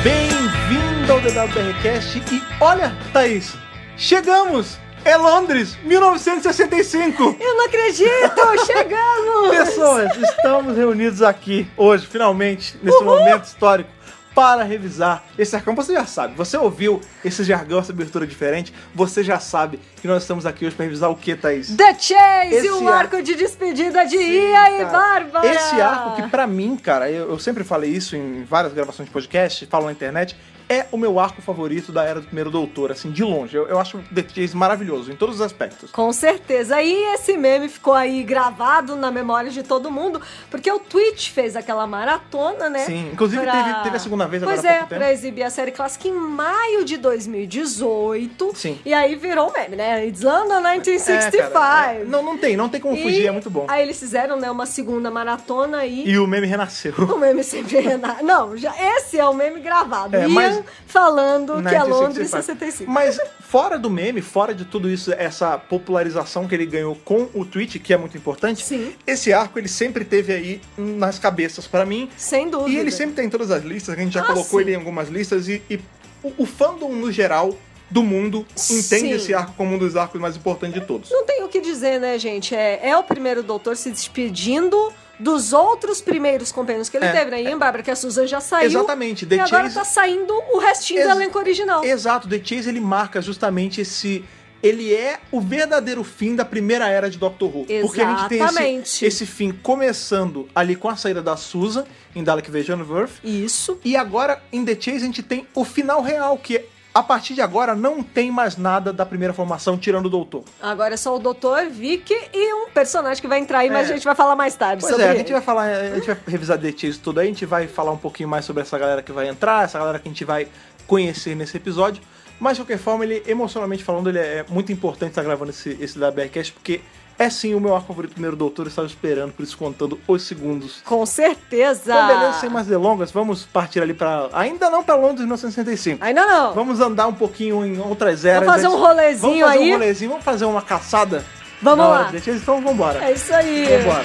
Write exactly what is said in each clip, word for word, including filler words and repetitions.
Bem-vindo ao D W B R Cast e olha, Thaís, chegamos! É Londres, mil novecentos e sessenta e cinco! Eu não acredito! Chegamos! Pessoas, estamos reunidos aqui hoje, finalmente, nesse Uhul. momento histórico, para revisar esse arcão. Você já sabe, você ouviu esse jargão, essa abertura diferente, você já sabe que nós estamos aqui hoje para revisar o que, Thaís? The Chase, Esse o ar- arco de despedida de Sim, Ian e cara. Bárbara! Esse arco que pra mim, cara, eu, eu sempre falei isso em várias gravações de podcast, falo na internet, é o meu arco favorito da Era do Primeiro Doutor, assim, de longe. Eu, eu acho o The Chase maravilhoso, em todos os aspectos. Com certeza. E esse meme ficou aí gravado na memória de todo mundo, porque o Twitch fez aquela maratona, né? Sim, inclusive pra- teve, teve a segunda vez agora Pois há é, pouco tempo. pra exibir a série clássica em maio de dois mil e dezoito. Sim. E aí virou um meme, né? It's London nineteen É, sixty-five. cara, é, não, não tem, não tem como E fugir, é muito bom. Aí eles fizeram, né, uma segunda maratona e... E o meme renasceu. O meme sempre renasce. Não, já, esse é o meme gravado. É, Ian mas- falando que é Londres sessenta e cinco. sessenta e cinco. Mas fora do meme, fora de tudo isso, essa popularização que ele ganhou com o Twitch, que é muito importante, Sim. esse arco ele sempre teve aí nas cabeças pra mim. Sem dúvida. E ele sempre tem em todas as listas, a gente já Ah, colocou sim. ele em algumas listas, e, e o, o fandom no geral do mundo entende Sim. esse arco como um dos arcos mais importantes de todos. Não tem o que dizer, né, gente? É, é o primeiro doutor se despedindo dos outros primeiros companheiros que ele É, teve, né? Ian Bárbara, que a Susan já saiu. Exatamente, E The agora Chase- tá saindo o restinho Ex- do elenco original. Exato, The Chase ele marca justamente esse... Ele é o verdadeiro fim da primeira era de Doctor Who. Porque a gente tem Exatamente. esse, esse fim começando ali com a saída da Susan, em Dalek Vision of Earth. Isso. E agora, em The Chase, a gente tem o final real, que a partir de agora não tem mais nada da primeira formação, tirando o Doutor. Agora é só o doutor, Vic e um personagem que vai entrar aí, mas É. a gente vai falar mais tarde Pois sobre é, a ele. gente vai falar, a gente vai revisar The Chase tudo aí, a gente vai falar um pouquinho mais sobre essa galera que vai entrar, essa galera que a gente vai conhecer nesse episódio. Mas, de qualquer forma, ele, emocionalmente falando, ele é muito importante estar gravando esse, esse da B R Cast, porque é sim o meu arco favorito do primeiro Doutor, eu estava esperando, por isso contando os segundos. Com certeza. Então, beleza, sem mais delongas, vamos partir ali para... Ainda não para Londres mil novecentos e sessenta e cinco. Ainda não. Vamos andar um pouquinho em outras eras. Vamos fazer um antes- rolezinho Vamos fazer aí. um rolezinho, vamos fazer uma caçada. Vamos na lá. hora de The Chase, então vambora. É isso aí. Vambora.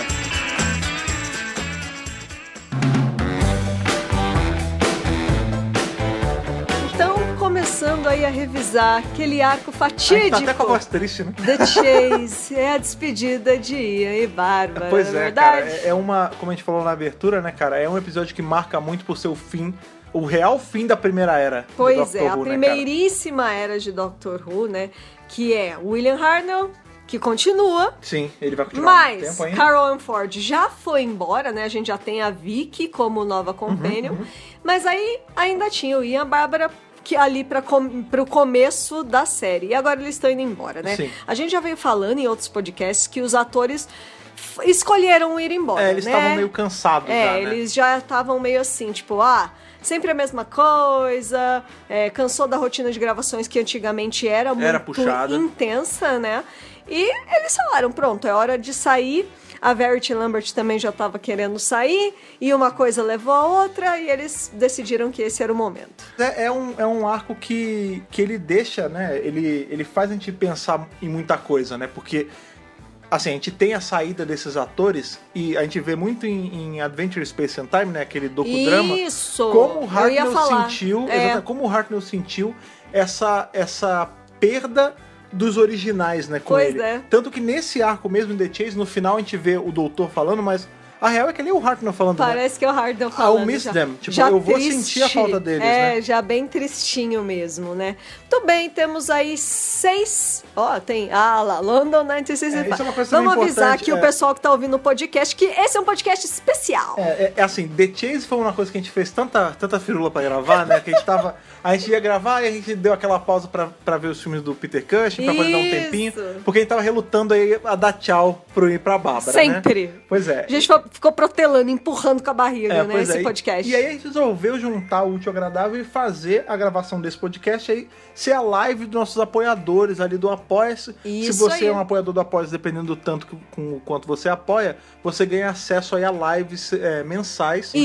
Então, começando aí a revisar aquele arco A gente fatídico. tá até com a voz triste, né? The Chase, é a despedida de Ian e Bárbara. Pois na é, cara, verdade. é é uma, como a gente falou na abertura, né, cara, é um episódio que marca muito por seu fim, o real fim da primeira era do Pois Doctor é, a Who, né, primeiríssima era de Doctor Who, né? Que é William Hartnell, que continua. cara? Sim, ele vai continuar um Mas tempo ainda. Carol Ann Ford já foi embora, né? A gente já tem a Vicky como nova companion. Uhum, Mas aí ainda tinha o Ian e a Bárbara que ali para com, pro começo da série. E agora eles estão indo embora, né? Sim. A gente já veio falando em outros podcasts que os atores f- escolheram ir embora, É, eles né? estavam meio cansados É, já, né? eles já estavam meio assim, tipo, ah, sempre a mesma coisa, é, cansou da rotina de gravações que antigamente era muito puxada. intensa, né? E eles falaram, pronto, é hora de sair. A Verity Lambert também já estava querendo sair, e uma coisa levou a outra, e eles decidiram que esse era o momento. É, é um, é um arco que, que ele deixa, né? Ele, ele faz a gente pensar em muita coisa, né? Porque, assim, a gente tem a saída desses atores e a gente vê muito em, em Adventure Space and Time, né? Aquele docudrama. Isso! Como o eu ia Hartnell falar. sentiu, É. exatamente, como o Hartnell sentiu essa, essa perda dos originais, né, com Pois ele. é. Tanto que nesse arco mesmo em The Chase, no final a gente vê o doutor falando, mas a real é que ali é o Hartnell falando, né? Parece que é o Hartnell I'll falando. miss já, them. Tipo, já eu vou triste. sentir a falta deles, é, né? já bem tristinho mesmo, né? Muito bem, temos aí seis... Ó, tem... Ah lá, London mil novecentos e sessenta e cinco. É, isso é uma coisa Vamos também avisar importante, aqui é. o pessoal que tá ouvindo o podcast que esse é um podcast especial. É, é, é assim, The Chase foi uma coisa que a gente fez tanta, tanta firula pra gravar, né? Que a gente tava. A gente ia gravar e a gente deu aquela pausa pra, pra ver os filmes do Peter Cushing, pra poder dar um Isso. tempinho. Porque a gente tava relutando aí a dar tchau pro ir pra Bárbara, Sempre. né? Pois é. A gente ficou- ficou protelando, empurrando com a barriga, É, né? pois Esse é. podcast. E aí a gente resolveu juntar o útil ao agradável e fazer a gravação desse podcast aí ser a live dos nossos apoiadores ali do Apoia-se. Se Isso você aí. é um apoiador do Apoia-se, dependendo do tanto que, com o quanto você apoia, você ganha acesso aí a lives é, mensais. Isso. Então,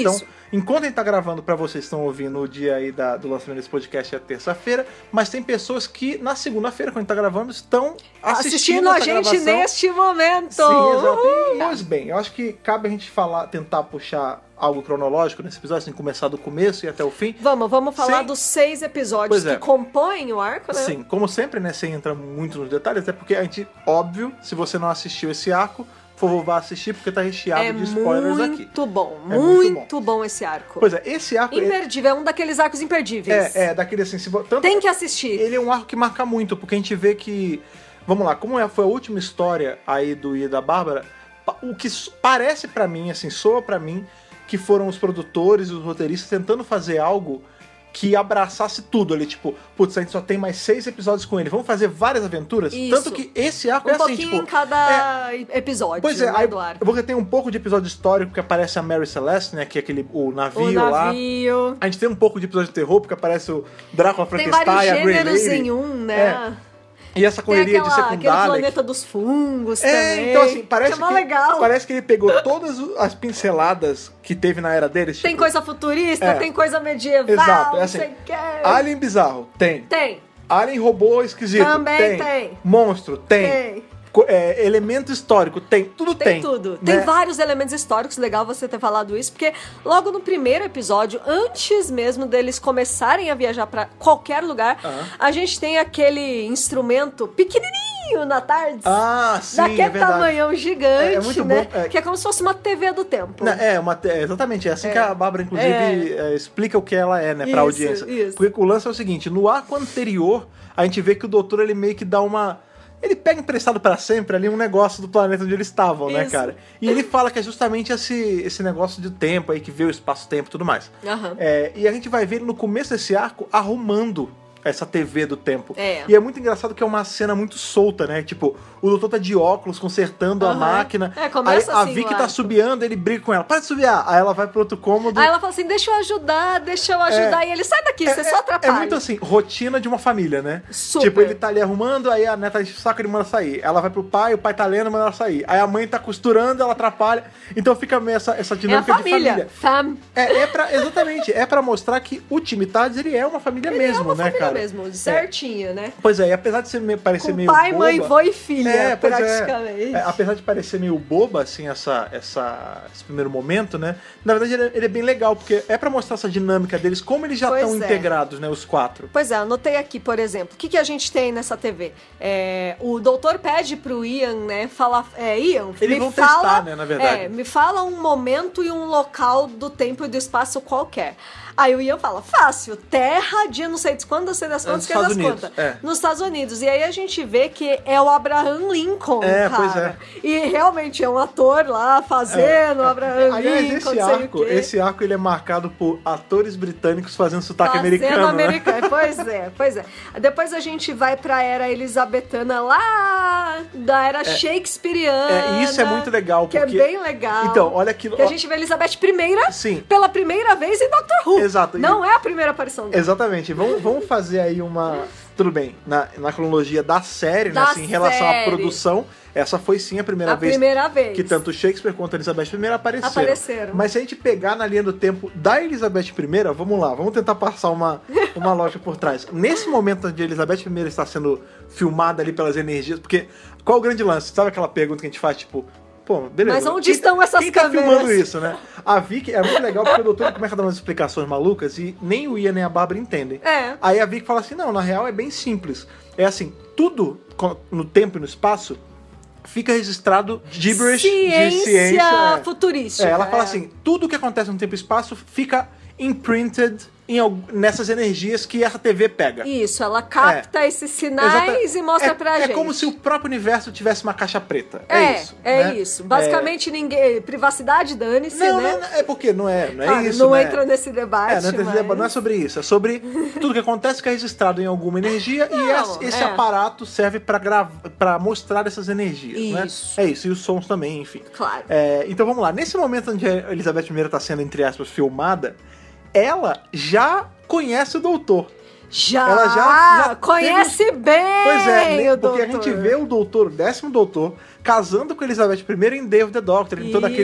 enquanto a gente tá gravando pra vocês que estão ouvindo o dia aí da, do lançamento desse podcast é terça-feira, mas tem pessoas que na segunda-feira, quando a gente tá gravando, estão assistindo, assistindo a essa gente gravação. neste momento. Sim, exato. E, Uh! pois bem, eu acho que cabe a gente falar, tentar puxar algo cronológico nesse episódio, assim, começar do começo e até o fim. Vamos, vamos falar Sem- dos seis episódios Pois é. que compõem o arco, né? Sim, como sempre, né, sem entrar muito nos detalhes, até porque a gente, óbvio, se você não assistiu esse arco, por favor, vá assistir, porque tá recheado É de spoilers aqui. muito bom, É muito muito, bom esse arco. Pois é, esse arco... ele- Imperdível, é um daqueles arcos imperdíveis. É, é, daquele assim, se vo- tanto Tem que assistir. ele é um arco que marca muito, porque a gente vê que, vamos lá, como é, foi a última história aí do Ian e da Bárbara, pa- o que s- parece pra mim, assim, soa pra mim, que foram os produtores e os roteiristas tentando fazer algo que abraçasse tudo ali, tipo, putz, a gente só tem mais seis episódios com ele, vamos fazer várias aventuras? Isso. Tanto que esse arco Um é assim, pouquinho tipo... em cada episódio, Pois é, né, aí, do arco. porque tem um pouco de episódio histórico que aparece a Mary Celeste, né, que é aquele, o navio, O lá. navio. A gente tem um pouco de episódio de terror, porque aparece o Drácula, Tem Frankenstein, vários a Grey gêneros Lady. em um, né? E essa Tem correria aquela, de aquele secundária. planeta dos fungos É, também. então assim, parece que é mó que, legal. parece que ele pegou todas as pinceladas que teve na era deles. Tem tipo, coisa futurista, É. tem coisa medieval, Exato, é não assim, sei o que. Alien bizarro, tem. Tem, Alien robô esquisito, Também tem. tem. Monstro, tem. tem. Co- é, elemento histórico, tem. Tudo tem. Tem tudo. né? Tem vários elementos históricos, legal você ter falado isso, porque logo no primeiro episódio, antes mesmo deles começarem a viajar pra qualquer lugar, Aham. a gente tem aquele instrumento pequenininho na tarde. Ah, sim, daquele é verdade. tamanhão gigante, É, é muito né? bom, é. Que é como se fosse uma T V do tempo. Não, é, uma, é, exatamente, é assim É. que a Bárbara, inclusive, é, explica o que ela é, né, pra Isso, audiência. isso. Porque o lance é o seguinte, no arco anterior, a gente vê que o doutor, ele meio que dá uma... Ele pega emprestado pra sempre ali um negócio do planeta onde eles estavam, né, Isso. cara? E ele fala que é justamente esse, esse negócio de tempo aí, que vê o espaço-tempo e tudo mais. Aham. É, e a gente vai ver ele no começo desse arco arrumando essa T V do tempo. É. E é muito engraçado que é uma cena muito solta, né? Tipo, o doutor tá de óculos, consertando a Aham. máquina. É, começa aí a assim Vicky o tá arco. subiando, ele briga com ela. Para de subiar! Aí ela vai pro outro cômodo. Aí ela fala assim, deixa eu ajudar, deixa eu ajudar. E ele, sai daqui, você só atrapalha. É muito assim, rotina de uma família, né? Super. Tipo, ele tá ali arrumando, aí a neta enche o saco, ele manda sair. Ela vai pro pai, o pai tá lendo, manda ela sair. Aí a mãe tá costurando, ela atrapalha. Então fica meio essa, essa É a dinâmica família. de família. Fam. É, é pra, exatamente, é pra mostrar que o time Tades, ele é uma família Ele mesmo, é uma né, família cara? mesmo, certinho, né? Pois é, e apesar de ser meio, parecer Com meio pai, boba, mãe, vô e filha, é, pois é. praticamente. É, apesar de parecer meio boba, assim, essa, essa, esse primeiro momento, né? Na verdade, ele é, ele é bem legal, porque é pra mostrar essa dinâmica deles, como eles já Pois estão é. integrados, né, os quatro. Pois é, anotei aqui, por exemplo, o que, que a gente tem nessa T V? É, o doutor pede pro Ian, né, falar... É, Ian, Eles me vão fala, testar, né, na verdade. É, me fala um momento e um local do tempo e do espaço qualquer. Aí o Ian fala, fácil, terra, dia não sei de quando, não sei das quantas, nos que é das Estados Unidos, quantas. é. Nos Estados Unidos. E aí a gente vê que é o Abraham Lincoln, É, cara. pois é. E realmente é um ator lá fazendo o Abraham Aliás, Lincoln, esse não sei o arco, quê. esse arco, ele é marcado por atores britânicos fazendo sotaque Fazendo americano, americano. né? Pois é, pois é. Depois a gente vai pra era elisabetana lá da era shakespeariana. É, e isso é muito legal, que porque... é bem legal. Então, olha aquilo... Que a gente vê Elizabeth I Sim. pela primeira vez em Doctor Who. Exato. Não é a primeira aparição dela. Exatamente. Vamos, vamos fazer aí uma... Tudo bem, na, na cronologia da série, Da né, assim, em relação à série. produção, essa foi sim a primeira A vez primeira vez. que tanto Shakespeare quanto a Elizabeth I apareceram. Apareceram. Mas se a gente pegar na linha do tempo da Elizabeth I, vamos lá, vamos tentar passar uma, uma lógica por trás. Nesse momento onde a Elizabeth I está sendo filmada ali pelas energias, porque qual o grande lance? Sabe aquela pergunta que a gente faz, tipo, pô, beleza. Mas onde quem estão tá, essas quem tá câmeras? filmando isso, né? A Vicky é muito legal porque o doutor começa a dar umas explicações malucas e nem o Ian nem a Bárbara entendem. É. Aí a Vicky fala assim, não, na real é bem simples. É assim, tudo no tempo e no espaço fica registrado gibberish Ciência, de ciência. é. futurística. É, ela fala é. assim, tudo que acontece no tempo e espaço fica imprinted em, alg- nessas energias que essa T V pega. Isso, ela capta esses sinais Exata- e mostra é, pra é gente. É como se o próprio universo tivesse uma caixa preta. É, É, isso. é né? isso. Basicamente, ninguém. Privacidade, dane-se, Não, né? não, não, é porque não é, não é Ah, isso. não né? entra nesse debate. É, não, entra nesse mas... debate, não é sobre isso. É sobre tudo que acontece que é registrado em alguma energia Não, e esse, esse é. aparato serve pra grava- pra mostrar essas energias. Isso. Né? É isso, e os sons também, enfim. Claro. É, então vamos lá. Nesse momento onde a Elizabeth I está sendo, entre aspas, filmada, ela já conhece o doutor. Já, Ela já- já conhece teve- bem Pois é, né? o porque a doutor. gente vê o doutor, o décimo doutor, casando com a Elizabeth I em Day of the Doctor, em todo aquele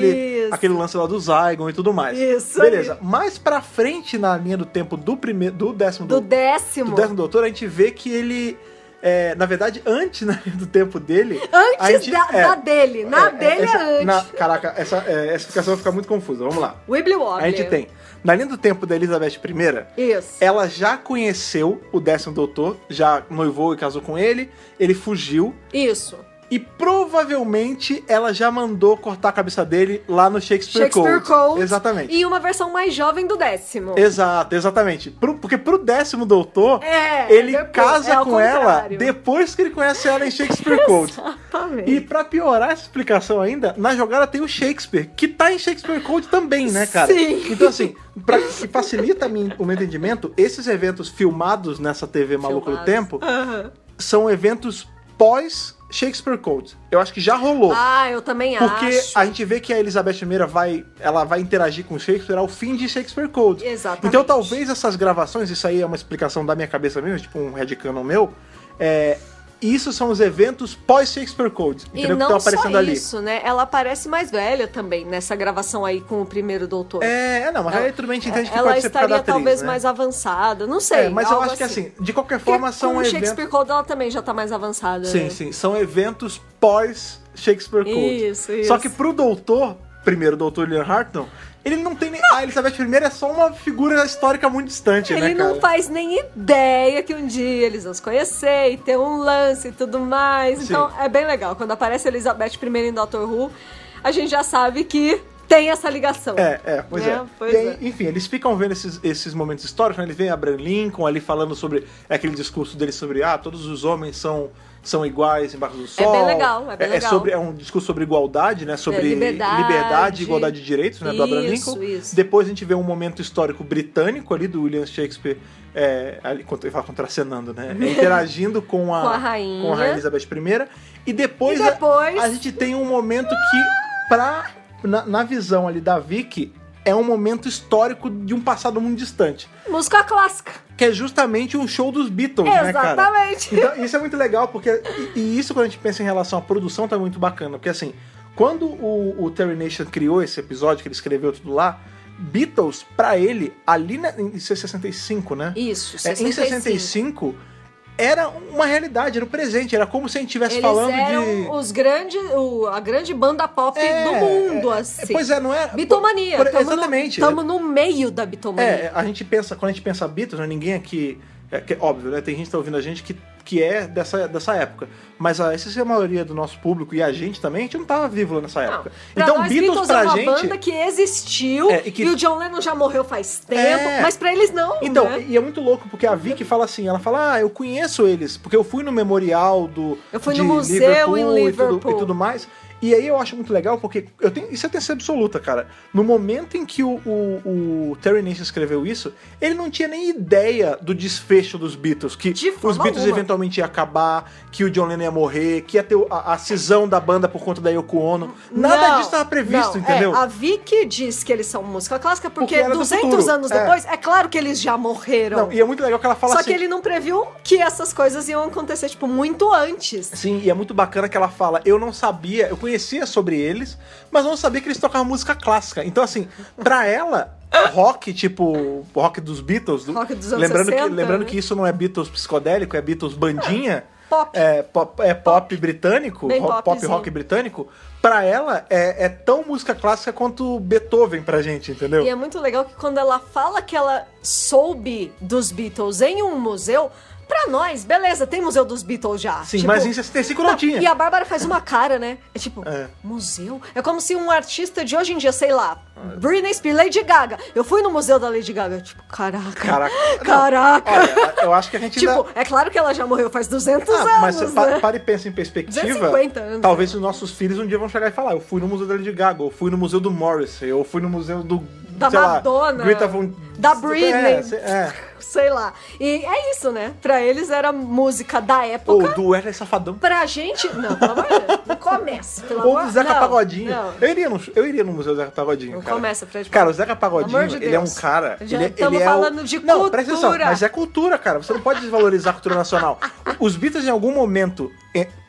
Isso. aquele lance lá do Zygon e tudo mais. Isso Beleza. aí. Mais pra frente na linha do tempo do primeiro, do décimo Do do, décimo. do décimo doutor, a gente vê que ele, é, na verdade, antes na linha do tempo dele... Antes a gente, da, é, da dele. Na é, dele essa, é antes. na- caraca, essa, é, essa explicação vai ficar muito confusa. Vamos lá. Wibbly Wobbly. A gente tem, na linha do tempo da Elizabeth I, Isso. ela já conheceu o décimo doutor, já noivou e casou com ele, ele fugiu, Isso. e provavelmente ela já mandou cortar a cabeça dele lá no Shakespeare, Shakespeare Code. Code. Exatamente. E uma versão mais jovem do décimo. Exato, exatamente. Pro- porque pro décimo doutor, É, ele depois- casa é ao com ela contrário. depois que ele conhece ela em Shakespeare Code. Exatamente. E pra piorar essa explicação ainda, na jogada tem o Shakespeare, que tá em Shakespeare Code também, né, cara? Sim. Então, assim, pra, que facilita a mim- o meu entendimento, esses eventos filmados nessa T V Maluca do Filmados. Tempo Aham. são eventos pós Shakespeare Code. Eu acho que já rolou. Ah, eu também Porque acho. a gente vê que a Elizabeth I vai, ela vai interagir com o Shakespeare ao fim de Shakespeare Code. Exatamente. Então talvez essas gravações, isso aí é uma explicação da minha cabeça mesmo, tipo um headcanon meu, é, isso são os eventos pós-Shakespeare Code, E entendeu? Que não estão só aparecendo ali. isso, né? Ela parece mais velha também nessa gravação aí com o primeiro doutor. É, é, não, mas aí tudo bem, a gente entende que Ela pode ser por causa da estaria atriz, talvez né? mais avançada, não sei. É, mas eu algo acho que assim, de qualquer forma Porque são com o eventos... Shakespeare Code ela também já tá mais avançada. Sim, né? sim, são eventos pós Shakespeare Code. Isso, isso. Só que pro doutor, primeiro doutor William Hartnell, ele não tem nem... A Elizabeth I é só uma figura histórica muito distante, né, Ele cara? não faz nem ideia que um dia eles vão se conhecer e ter um lance e tudo mais. Sim. Então é bem legal. Quando aparece a Elizabeth I em Doctor Who, a gente já sabe que tem essa ligação. É, é, pois É, é. pois E aí, é. enfim, eles ficam vendo esses, esses momentos históricos, né? Eles veem Abraham Lincoln ali falando sobre aquele discurso dele sobre, ah, todos os homens são, são iguais embaixo do sol. bem legal, é bem legal. sobre, é um discurso sobre igualdade, né? Sobre É, liberdade. liberdade e igualdade de direitos, né? Do Abraham Isso, Lincoln. isso. Depois a gente vê um momento histórico britânico ali do William Shakespeare, é, ali, ele fala contracenando, né? Interagindo com a, Com a rainha. com a rainha Elizabeth I. E depois, E depois- A, a gente tem um momento que, pra, na, na visão ali da Vicky, é um momento histórico de um passado muito distante. Música clássica. Que é justamente um show dos Beatles, né, cara? Exatamente. Então, isso é muito legal, porque... E, e isso, quando a gente pensa em relação à produção, tá muito bacana. Porque, assim, quando o, o Terry Nation criou esse episódio, que ele escreveu tudo lá, Beatles, pra ele, ali na, em sessenta e cinco, né? Isso, É, sessenta e em cinco. sessenta e cinco, era uma realidade, era o presente. Era como se a gente estivesse Eles falando eram de... os grandes, o- a grande banda pop É, do mundo, é, assim. Pois é, não é... Bitomania. por- Tamo exatamente. No, tamo no meio da bitomania. É, a gente pensa, quando a gente pensa Beatles, né, ninguém aqui, é, que, óbvio, né, tem gente que tá ouvindo a gente que, que é dessa, dessa época, mas a, essa é a maioria do nosso público e a gente também, a gente não tava vivo lá nessa Não. época. Pra Então nós, Beatles Beatles pra é uma gente... banda que existiu É, e, e que- o John Lennon já morreu faz tempo, É. mas pra eles não, Então, né? e é muito louco, porque a Vicky fala assim, ela fala, ah, eu conheço eles, porque eu fui no memorial do Eu fui de no museu Liverpool em e tudo, Liverpool. e tudo mais. E aí eu acho muito legal, porque eu tenho, isso é certeza absoluta, cara. No momento em que o, o, o Terry Nation escreveu isso, ele não tinha nem ideia do desfecho dos Beatles, que De os forma Beatles alguma. eventualmente ia acabar, que o John Lennon ia morrer, que ia ter a, a cisão da banda por conta da Yoko Ono. Nada Não, disso estava previsto, não. entendeu? É, a Vicky diz que eles são música clássica porque, Porque era do duzentos futuro. anos É. depois, é claro que eles já morreram. Não, e é muito legal que ela fala Só assim... que ele não previu que essas coisas iam acontecer, tipo, muito antes. Sim, e é muito bacana que ela fala, eu não sabia, eu conhecia sobre eles, mas eu não sabia que eles tocavam música clássica. Então, assim, pra ela, rock, tipo, rock dos Beatles, do- Rock dos anos lembrando, sessenta, que, lembrando né? que isso não é Beatles psicodélico, é Beatles bandinha, Pop. é pop, é pop britânico, Bem rock, pop popzinho. rock britânico, pra ela é, é tão música clássica quanto Beethoven pra gente, entendeu? E é muito legal que quando ela fala que ela soube dos Beatles em um museu, pra nós, beleza, tem museu dos Beatles já. Sim, Tipo, mas em sessenta e cinco não, tinha. E a Bárbara faz uma cara, né? É tipo, É. museu? É como se um artista de hoje em dia, sei lá, Britney Spears, Lady Gaga. Eu fui no museu da Lady Gaga, tipo, caraca. Caraca. Não, Caraca. olha, eu acho que a gente Tipo, ainda... é claro que ela já morreu faz duzentos Ah, anos, mas você né? pa- para e pensa em perspectiva. duzentos e cinquenta anos, talvez né? os nossos filhos um dia vão chegar e falar: eu fui no museu da Lady Gaga, eu fui no museu do Morrissey, eu fui no museu do. Da sei Madonna, Lá, Greta Von... da Britney. É, cê- é. Sei lá. E é isso, né? Pra eles era música da época. Ou do Wesley Safadão. Pra gente. Não, pelo amor de Deus. Não começa. Pelo Ou amor do Zeca não, Pagodinho. Não. Eu, iria no, eu iria no museu do Zeca Pagodinho. Não cara. começa, Fred. Cara, o Zeca Pagodinho, Pelo amor de ele é um Deus. cara. Já ele, é- estamos ele é falando o... de Não, presta atenção, cultura. mas é cultura, cara. Você não pode desvalorizar a cultura nacional. Os Beatles, em algum momento, é,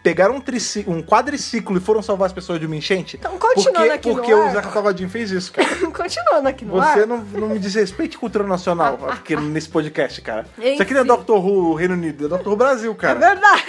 pegaram um, trici- um quadriciclo e foram salvar as pessoas de uma enchente? Então, continuando porque, aqui no Porque ar. o Zeca Pagodinho fez isso, cara. Continuando aqui no ar. Você não, não me desrespeite cultura nacional aqui nesse podcast, cara. Enfim. Isso aqui não é doutor Who Reino Unido, é doutor Who Brasil, É cara.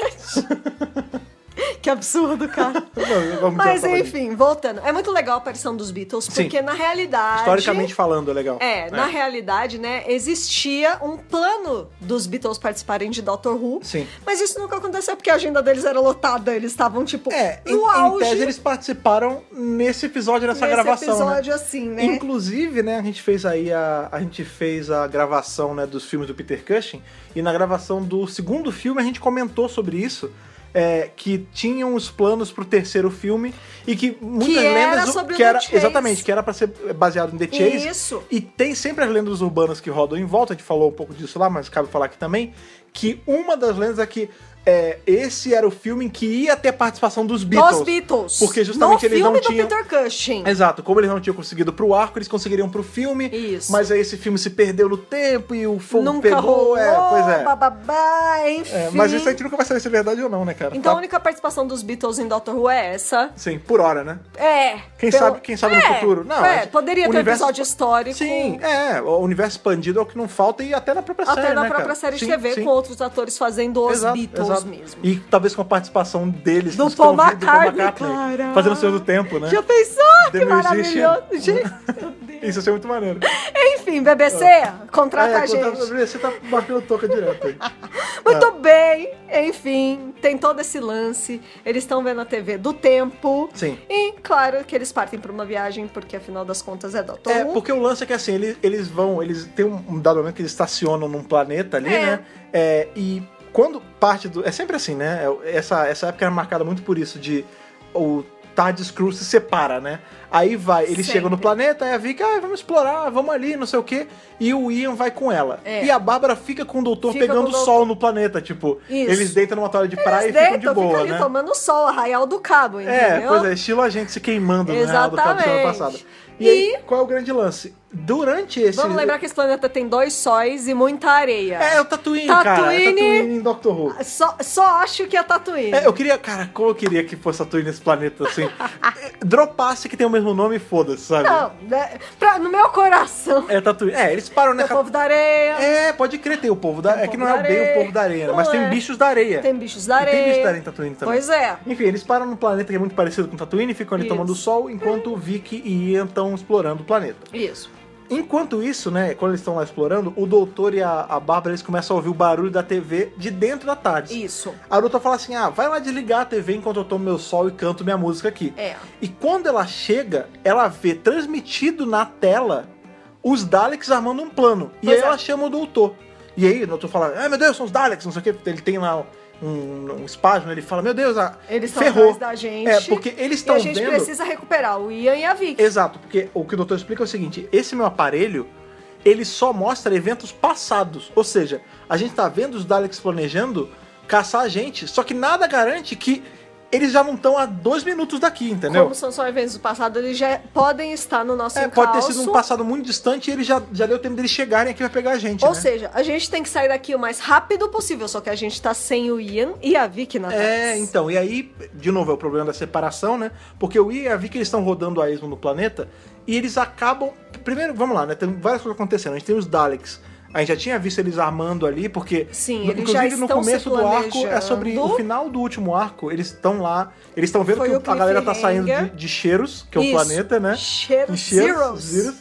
verdade. Que absurdo, cara. Não, vamos Mas dizer, enfim, voltando. É muito legal a aparição dos Beatles, Sim. porque na realidade... historicamente falando, é legal. É, na realidade, né, existia um plano dos Beatles participarem de Doctor Who. Sim. Mas isso nunca aconteceu porque a agenda deles era lotada. Eles estavam, tipo, É, em, no em auge. tese eles participaram nesse episódio, nessa nesse gravação, episódio, né? assim, né? Inclusive, né, a gente fez aí a, a gente fez a gravação, né, dos filmes do Peter Cushing, e na gravação do segundo filme a gente comentou sobre isso, é, que tinham os planos pro terceiro filme e que muitas Que era lendas sobre o que The era Chase. exatamente, que era pra ser baseado em The Chase. Isso. E tem sempre as lendas urbanas que rodam em volta, a gente falou um pouco disso lá, mas cabe falar aqui também, que uma das lendas é que é, esse era o filme em que ia ter participação dos Beatles. Dos Beatles. Porque justamente no eles filme não do tinham... Peter Cushing. Exato, como eles não tinham conseguido pro arco, eles conseguiriam pro filme. Isso. Mas aí esse filme se perdeu no tempo e o fogo Nunca pegou. rolou, é, pois é. bababá, enfim. É, mas isso a gente nunca vai saber se é verdade ou não, né, cara? Então Tá- a única participação dos Beatles em Doctor Who é essa. Sim, por hora, né? É. Quem pelo- sabe, quem sabe no É, futuro. Não, é, a gente- poderia o ter um universo- episódio histórico. Sim, é, o universo expandido é o que não falta e até na própria série, Até na né, própria cara? série de Sim, T V, sim. com outros atores fazendo os Exato, Beatles exato. mesmo. E talvez com a participação deles, Do que Paul estão ouvindo, McCartney, cara. fazendo o Senhor do Tempo, né? Já pensou? The Que Musician. maravilhoso. Gente, meu Deus. Isso ia ser muito maneiro. Enfim, B B C, contrata a gente. Você tá marcando toca direto aí. Muito bem, enfim, tem todo esse lance. Eles estão vendo a T V do tempo. Sim. E claro que eles partem pra uma viagem, porque afinal das contas é Doctor É, Who. porque o lance é que assim, eles, eles vão, eles têm um, um dado momento que eles estacionam num planeta ali, É. né? É, e quando parte do. É sempre assim, né? Essa, essa época era marcada muito por isso, de o TARDIS Crew se separa, né? Aí vai, eles Sempre. chegam no planeta, aí a Vicky, ah, vamos explorar, vamos ali, não sei o quê. E o Ian vai com ela. É. E a Bárbara fica com o doutor Fica pegando com o doutor. sol no planeta, tipo. Isso. Eles deitam numa toalha de praia Eles e ficam deitam, de boa, ficam ali né? tomando sol, Arraial do Cabo, entendeu? É, pois é, estilo a gente se queimando no Real do Cabo semana Exatamente. passada. E, E- aí, qual é o grande lance? Durante esse... Vamos lembrar que esse planeta tem dois sóis e muita areia. É, o Tatooine, cara. É Tatooine- Tatooine em Doctor Who. Só, só acho que é Tatooine. É, eu queria, cara, como eu queria que fosse Tatooine nesse planeta, assim. É, dropasse que tem o mesmo nome e foda-se, sabe? Não, né, pra, no meu coração. É Tatooine. É, eles param, né? É o povo da areia. É, pode crer, tem o povo da... Tem o é que povo não é da bem areia. o povo da areia, né? Não Mas tem é. bichos da areia. Tem bichos da E areia. tem bichos da areia em Tatooine também. Pois é. Enfim, eles param num planeta que é muito parecido com Tatooine, ficam ali Isso. tomando sol, enquanto o Vicky e Ian estão explorando o planeta. Isso. Enquanto isso, né, quando eles estão lá explorando, o doutor e a, a Bárbara, eles começam a ouvir o barulho da T V de dentro da TARDIS. Isso. A doutora fala assim, ah, vai lá desligar a T V enquanto eu tomo meu sol e canto minha música aqui. É. E quando ela chega, ela vê transmitido na tela os Daleks armando um plano. E Pois aí é. ela chama o doutor. E aí o doutor fala, ah, meu Deus, são os Daleks, não sei o que. Ele tem lá um, um espasmo, ele fala, meu Deus, a... Eles estão ferrou. atrás da gente. É, porque eles E estão a gente vendo... precisa recuperar o Ian e a Vicky. Exato, porque o que o doutor explica é o seguinte, esse meu aparelho, ele só mostra eventos passados. Ou seja, a gente tá vendo os Daleks planejando caçar a gente, só que nada garante que eles já não estão a dois minutos daqui, entendeu? Como são só eventos do passado, eles já podem estar no nosso É, encalço. pode ter sido um passado muito distante e ele já, já deu tempo deles chegarem aqui pra pegar a gente, Ou né? seja, a gente tem que sair daqui o mais rápido possível, só que a gente tá sem o Ian e a Vicky na É, TARDIS. então, e aí, de novo, é o problema da separação, né? Porque o Ian e a Vicky, eles estão rodando a esmo no planeta e eles acabam... Primeiro, vamos lá, né? Tem várias coisas acontecendo. A gente tem os Daleks. A gente já tinha visto eles armando ali, porque... Sim, no, eles inclusive, já no estão começo se do arco, é sobre planejando. o final do último arco, eles estão lá, eles estão vendo Foi que o a galera tá saindo de, cliffhanger. de Cheiros, que é o Isso. planeta, né? Cheiros, Em Cheiros, Zeros. Zeros.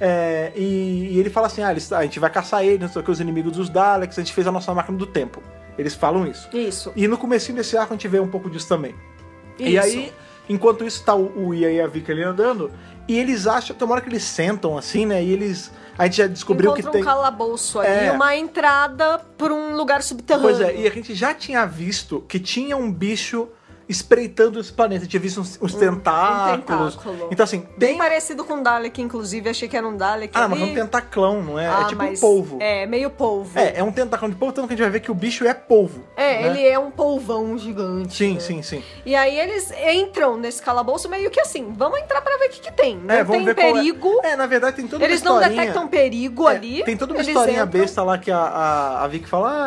É, e, e ele fala assim, ah, eles- a gente vai caçar eles, não sei o que, os inimigos dos Daleks, a gente fez a nossa máquina do tempo. Eles falam isso. Isso. E no comecinho desse arco a gente vê um pouco disso também. Isso. E aí, enquanto isso, tá o, o Ian e a Vicky ali andando, e eles acham, tem uma hora que eles sentam assim, né, e eles... A gente já descobriu Encontra que tem... um calabouço ali, É. uma entrada por um lugar subterrâneo. Pois é, e a gente já tinha visto que tinha um bicho espreitando esse planeta. Tinha visto uns, uns tentáculos. Um tentáculo. Então, assim, Bem tem... parecido com um Dalek, inclusive. Achei que era um Dalek Ah, ali. mas é um tentaclão, não é? Ah, é tipo mas um polvo. É, meio polvo. É, é um tentáculo de polvo, tanto que a gente vai ver que o bicho é polvo. É, né? ele é um polvão gigante. Sim, né? sim, sim. E aí eles entram nesse calabouço meio que assim, vamos entrar pra ver o que, que tem. Não É, vamos tem ver qual é. perigo. É, na verdade tem toda Eles uma não historinha... detectam perigo É, ali. tem toda uma eles historinha entram. besta lá que a, a, a Vicky fala, ai,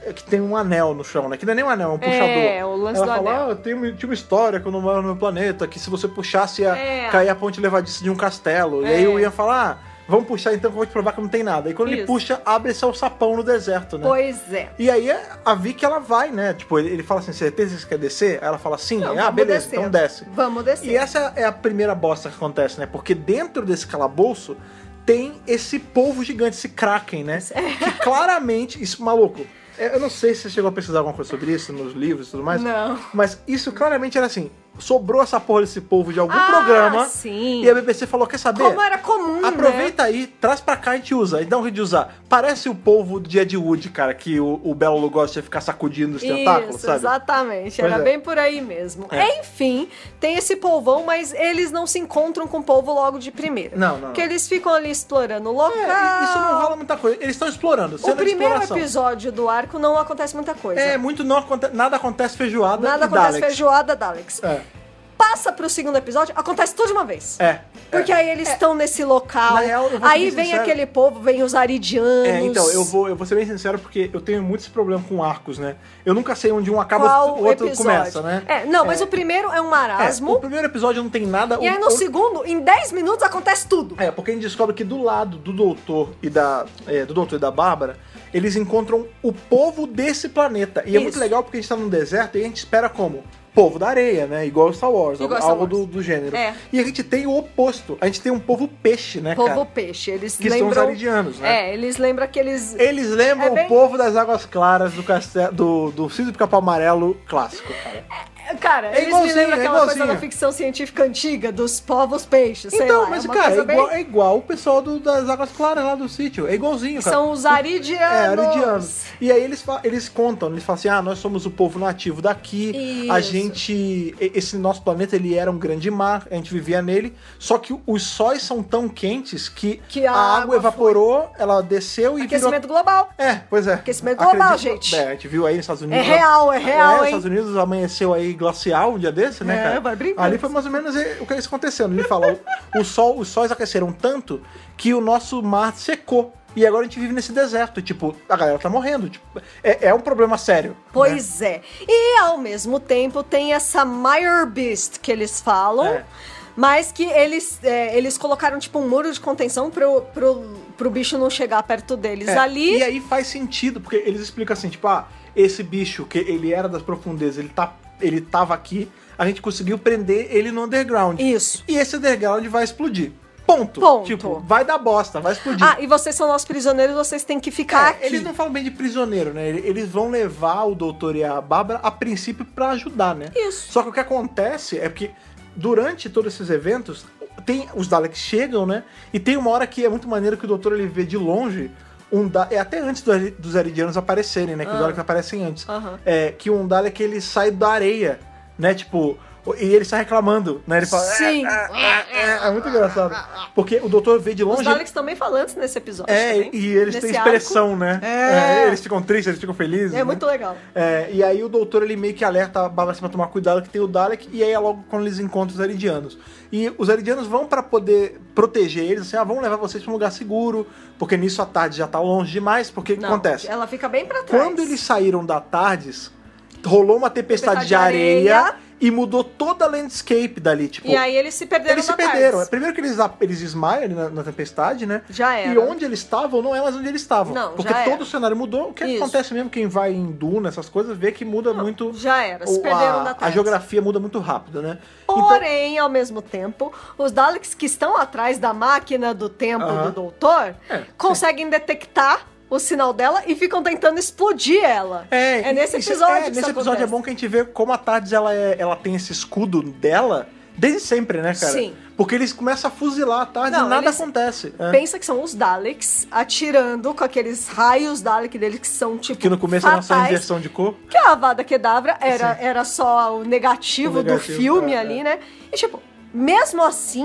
que tem um anel no chão, né? Que não é nem um anel, é um puxador. É, o lance Ela do fala, anel. ah, tem, tinha uma história quando eu moro no meu planeta, que se você puxasse ia É. cair a ponte levadiça de um castelo. E É. aí eu ia falar, ah, vamos puxar então que eu vou te provar que não tem nada. E quando ele Isso. puxa, abre esse alçapão no deserto, né? Pois é. E aí a Vicky, ela vai, né? Tipo, ele, ele fala assim, você tem certeza que você quer descer? Aí ela fala, sim. Não, ah, vamos beleza, descendo. então desce. Vamos descer. E essa é a primeira bosta que acontece, né? Porque dentro desse calabouço tem esse polvo gigante, esse Kraken, né? Que claramente, isso, maluco, eu não sei se você chegou a pesquisar alguma coisa sobre isso nos livros e tudo mais. Não. Mas isso claramente era assim, sobrou essa porra desse polvo de algum Ah, programa. sim. E a B B C falou, quer saber? Como era comum, Aproveita né? aí, traz pra cá e a gente usa. E dá um jeito de usar. Parece o polvo de Ed Wood, cara, que o, o Belo Lugosi ia ficar sacudindo os tentáculos, Isso, sabe? exatamente. Pois Era é. bem por aí mesmo. É. Enfim, tem esse polvão, mas eles não se encontram com o polvo logo de primeira. Não, não, Porque não. eles ficam ali explorando o local. É, isso não rola muita coisa. Eles estão explorando, O cena de primeiro exploração. episódio do arco não acontece muita coisa. É, muito não acontece, nada acontece feijoada Nada e acontece Daleks. feijoada, Daleks. É, Passa pro segundo episódio, acontece tudo de uma vez. é. Porque é. aí eles estão nesse local. Na real, eu vou aí ser bem vem sincero. aquele povo, vem os aridianos. É, então, eu vou, eu vou ser bem sincero porque eu tenho muito esse problema com arcos, né? Eu nunca sei onde um acaba Qual o outro episódio? começa, né? É, não, mas É. o primeiro é um É, marasmo. o primeiro episódio não tem nada... E o, aí no o- segundo, em dez minutos, acontece tudo. É, porque a gente descobre que do lado do doutor e da, é, do doutor e da Bárbara, eles encontram o povo desse planeta. E é Isso. muito legal porque a gente tá num deserto e a gente espera como? Povo da areia, né? Igual Star Wars, Igual algo Star Wars. Do, do gênero. É. E a gente tem o oposto. A gente tem um povo peixe, né, Povo cara? peixe. Eles Que são os lembram. aridianos, né? É, eles lembram aqueles. Eles lembram É bem- o povo das Águas Claras do castelo, do, do Cício do Pica-Pau Amarelo clássico, cara. Cara, É eles me igualzinho, lembram é aquela coisa igualzinho. da ficção científica antiga, dos povos peixes, sei Então, lá. mas, é uma cara, é coisa igual, bem... é igual o pessoal do- das Águas Claras lá do sítio. É igualzinho, cara. São os aridianos. É, aridianos. E aí eles, fa- eles contam, eles falam assim, ah, nós somos o povo nativo daqui, a Isso. gente, e- esse nosso planeta, ele era um grande mar, a gente vivia nele, só que os sóis são tão quentes que, Que a a, água água evaporou, ela desceu e Aquecimento virou... global. É, pois é. Aquecimento global, Acredito- gente. É, a gente viu aí nos Estados Unidos... É real, é real, nos hein? Estados Unidos amanheceu aí glacial um dia desse, né, É, cara? vai brincando. Ali foi mais ou menos o que isso acontecendo. Ele fala, o, o sol, os sóis aqueceram tanto que o nosso mar secou. E agora a gente vive nesse deserto. Tipo, a galera tá morrendo. Tipo, é, é um problema sério. né? Pois é. E ao mesmo tempo tem essa Mire Beast que eles falam. É. Mas que eles, é, eles colocaram tipo um muro de contenção pro, pro, pro bicho não chegar perto deles É, ali. E aí faz sentido, porque eles explicam assim, tipo, ah, esse bicho que ele era das profundezas, ele, tá, ele tava aqui, a gente conseguiu prender ele no underground. Isso. E esse underground vai explodir. Ponto. Ponto. Tipo, vai dar bosta, vai explodir. Ah, e vocês são nossos prisioneiros, vocês têm que ficar É, aqui. eles não falam bem de prisioneiro, né? Eles vão levar o doutor e a Bárbara a princípio pra ajudar, né? Isso. Só que o que acontece é que durante todos esses eventos, tem os Daleks chegam, né? E tem uma hora que é muito maneiro que o doutor ele vê de longe um da é até antes do- dos Aridianos aparecerem, né? Que os Ah. Daleks aparecem antes. Aham. É que um Dalek ele sai da areia, né? Tipo, e ele sai reclamando, né? Ele fala. Sim. É, é, é, é muito engraçado. Porque o doutor vê de Os longe. Daleks também falantes nesse episódio. É, também, e eles nesse têm expressão, né? É. É, eles ficam tristes, eles ficam felizes. arco. É né? muito legal. É, e aí o doutor ele meio que alerta a Bárbara assim, pra tomar cuidado que tem o Dalek, e aí é logo quando eles encontram os Aridianos. E os Aridianos vão pra poder proteger eles, assim, ah, vamos levar vocês pra um lugar seguro, porque nisso a tarde já tá longe demais, porque o que Não, acontece? Ela fica bem pra trás. Quando eles saíram da Tardes, rolou uma tempestade, Tempestade de areia, areia. e mudou toda a landscape dali, tipo... E aí eles se perderam eles se na perderam. Tardes. Primeiro que eles, eles desmaiam ali na, na tempestade, né? Já era. E onde eles estavam não é mais onde eles estavam. Não, porque já todo era. o cenário mudou. O que Isso. acontece mesmo, quem vai em Duna, essas coisas, vê que muda muito... Já era, se o- perderam a, na a Tardes. geografia muda muito rápido, né? Então, Porém, ao mesmo tempo, os Daleks que estão atrás da máquina do tempo Aham. do doutor É, conseguem detectar o sinal dela e ficam tentando explodir ela. É, É nesse isso- episódio é, que nesse isso episódio é acontece. bom que a gente vê como a Tardes ela, é, ela tem esse escudo dela desde sempre, né, cara? Sim. Porque eles começam a fuzilar a Tardes Não, e nada eles- acontece. é. Pensa que são os Daleks atirando com aqueles raios Dalek deles que são tipo Que no começo era só fatais. inversão de cor. Que a Avada Kedavra era, era só o negativo, O negativo, do filme é, ali, é. né? E tipo, mesmo assim,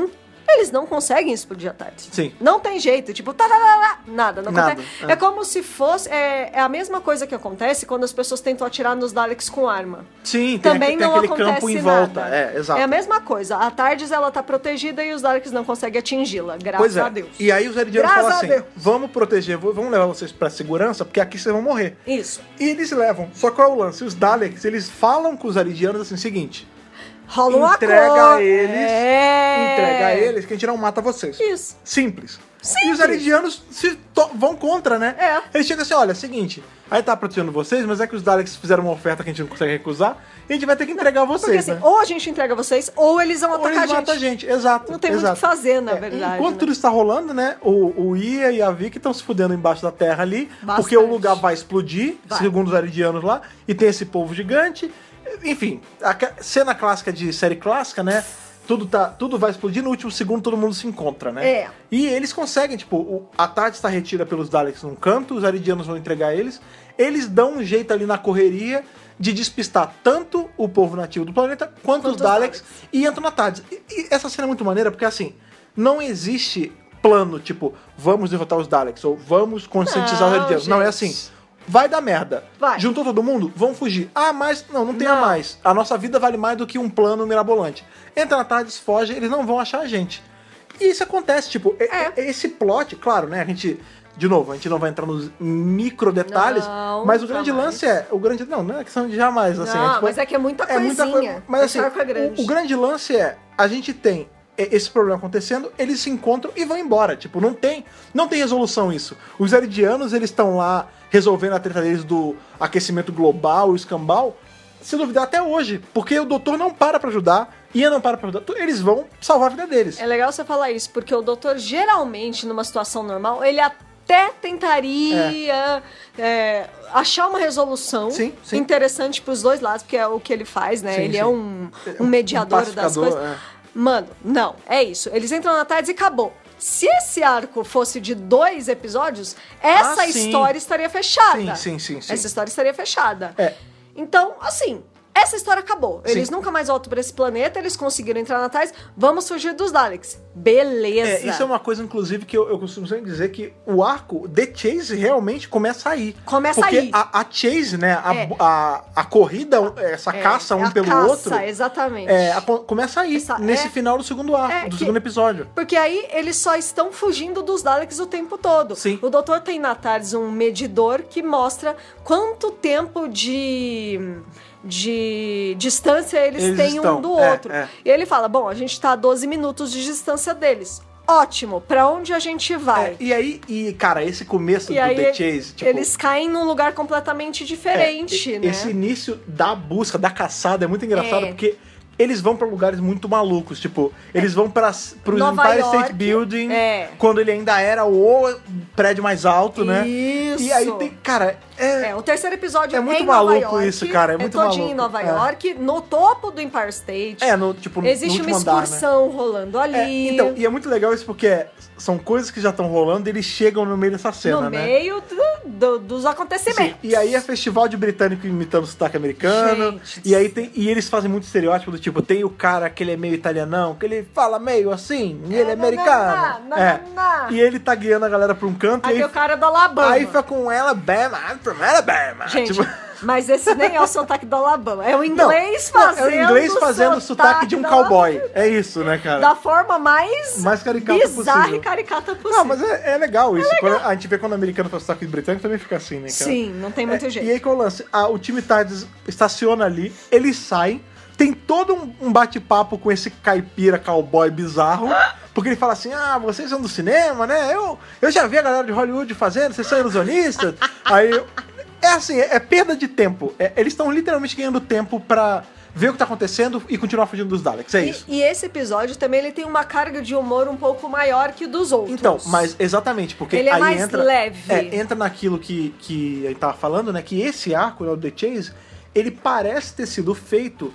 Eles não conseguem explodir a Tardes. Sim. Não tem jeito. Tipo, tarará, nada. Não Nada, acontece. é. É como se fosse... É, é a mesma coisa que acontece quando as pessoas tentam atirar nos Daleks com arma. Sim, tem, Também aquele- tem não aquele acontece campo em nada. volta. É, exato. É a mesma coisa. A Tardes, ela tá protegida e os Daleks não conseguem atingi-la. Graças Pois é. a Deus. E aí os Eridianos Graças falam a assim, Deus. vamos proteger, v- vamos levar vocês pra segurança, porque aqui vocês vão morrer. Isso. E eles levam. Só qual é o lance? Os Daleks, eles falam com os Aridianos assim, seguinte, Rola um entrega acordo. a eles, É. entrega a eles que a gente não mata vocês. Isso. Simples. Simples. E os Aridianos se to- vão contra, né? É. Eles chegam assim, olha, seguinte, aí tá protegendo vocês, mas é que os Daleks fizeram uma oferta que a gente não consegue recusar, e a gente vai ter que entregar Porque vocês, assim, né? ou a gente entrega vocês, ou eles vão Ou atacar eles a gente. matam a gente, exato. Não tem muito o exato. que fazer, na É, verdade. Enquanto né? tudo está rolando, né? O, o Ia e a Vicky estão se fudendo embaixo da terra ali, Bastante. porque o lugar vai explodir, Vai. segundo os aridianos lá, e tem esse povo gigante. Enfim, a ca- cena clássica de série clássica, né? Tudo, tá, tudo vai explodir, no último segundo todo mundo se encontra, né? É. E eles conseguem, tipo, o- a Tarde está retida pelos Daleks num canto, os aridianos vão entregar eles, eles dão um jeito ali na correria de despistar tanto o povo nativo do planeta quanto, Quanto os os Daleks, Daleks. e entram na Tarde. E, e essa cena é muito maneira porque, assim, não existe plano, tipo, vamos derrotar os Daleks, ou vamos conscientizar Não, os aridianos. Não, é gente. assim. Vai dar merda. Vai. Juntou todo mundo? Vão fugir. Ah, mas não, não tem a Não. mais. A nossa vida vale mais do que um plano mirabolante. Entra na Tardes, foge, eles não vão achar a gente. E isso acontece, tipo, e- É. e- esse plot, claro, né? A gente, de novo, a gente não vai entrar nos micro detalhes, Não, mas o grande jamais. lance é, o grande, não, não é questão de jamais, assim. Não, é, tipo, mas é que é muita é muita coisinha. coisa, mas assim, Esse arco é grande. o, o grande lance é, a gente tem esse problema acontecendo, eles se encontram e vão embora. Tipo, não tem, não tem resolução isso. Os aridianos, eles estão lá resolvendo a treta deles do aquecimento global, o escambau, se duvidar até hoje, porque o doutor não para pra ajudar, Ian não para pra ajudar, eles vão salvar a vida deles. É legal você falar isso, porque o doutor, geralmente, numa situação normal, ele até tentaria é, achar uma resolução Sim, sim. interessante pros dois lados, porque é o que ele faz, né? Sim, ele sim. é um, Um um mediador das pacificador, coisas. é. Mano, não, é isso. Eles entram na tarde e acabou. Se esse arco fosse de dois episódios, essa Ah, sim. história estaria fechada. Sim, sim, sim, sim. Essa história estaria fechada. É. Então, assim, essa história acabou. Eles Sim. nunca mais voltam pra esse planeta, eles conseguiram entrar na Tardes, vamos fugir dos Daleks. Beleza. É, isso é uma coisa, inclusive, que eu, eu costumo sempre dizer que o arco The Chase realmente começa aí. Começa Porque aí. a, a Chase, né, a, É. a, a corrida, essa É, caça um é a pelo caça, outro, exatamente. é, a- começa aí, Essa- nesse é- final do segundo arco, é do que- segundo episódio. Porque aí eles só estão fugindo dos Daleks o tempo todo. Sim. O doutor tem na Tardes um medidor que mostra quanto tempo de, de distância eles, Eles têm estão, um do é, outro. é. E ele fala, bom, a gente tá a doze minutos de distância deles. Ótimo, pra onde a gente vai? É, e aí, e, cara, esse começo E do aí The Chase, tipo, eles caem num lugar completamente diferente, é, né? esse início da busca, da caçada é muito engraçado, É. porque eles vão pra lugares muito malucos, tipo, eles vão para pro Nova Empire York, State Building, é. quando ele ainda era o prédio mais alto, né? Isso. E aí tem, cara, é, É, o terceiro episódio É é, muito em Nova maluco York, isso, cara, é muito todinho em maluco. Nova É. York, no topo do Empire State. é no tipo no Existe último uma andar, né? excursão rolando ali. É, então, e é muito legal isso porque é- são coisas que já estão rolando e eles chegam no meio dessa cena, no né? meio do- do- dos Sim, acontecimentos. e aí é festival de britânico imitando o sotaque americano. Gente. E aí tem. E eles fazem muito estereótipo do tipo, tem o cara que ele é meio italianão, que ele fala meio assim, e ele é na, americano. na, é. na, na. E ele tá guiando a galera pra um canto Aí e tem aí, o cara do Alabama. aí fica com Alabama, I'm from Alabama. Gente, Tipo, mas esse nem é o sotaque do Alabama. É o não, inglês não, fazendo é o inglês fazendo o sotaque de um do cowboy. Alabama. É isso, né, cara? Da forma mais, Mais caricata bizarra possível. e caricata possível. Não, mas é, é legal isso. Quando a gente vê quando o americano faz sotaque britânico, também fica assim, né, cara? Sim, não tem muito É, jeito. E aí qual é o lance? Ah, o time Tardes estaciona ali, eles saem, tem todo um, um bate-papo com esse caipira cowboy bizarro, porque ele fala assim, ah, vocês são do cinema, né? Eu, eu já vi a galera de Hollywood fazendo, vocês são ilusionistas. Aí, eu- é assim, é, é perda de tempo. É, eles estão literalmente ganhando tempo pra ver o que tá acontecendo e continuar fugindo dos Daleks, é isso. E, e esse episódio também ele tem uma carga de humor um pouco maior que o dos outros. Então, mas exatamente, porque Ele é aí mais entra, leve. é, entra naquilo que, que a gente tava falando, né? Que esse arco, né, o The Chase, ele parece ter sido feito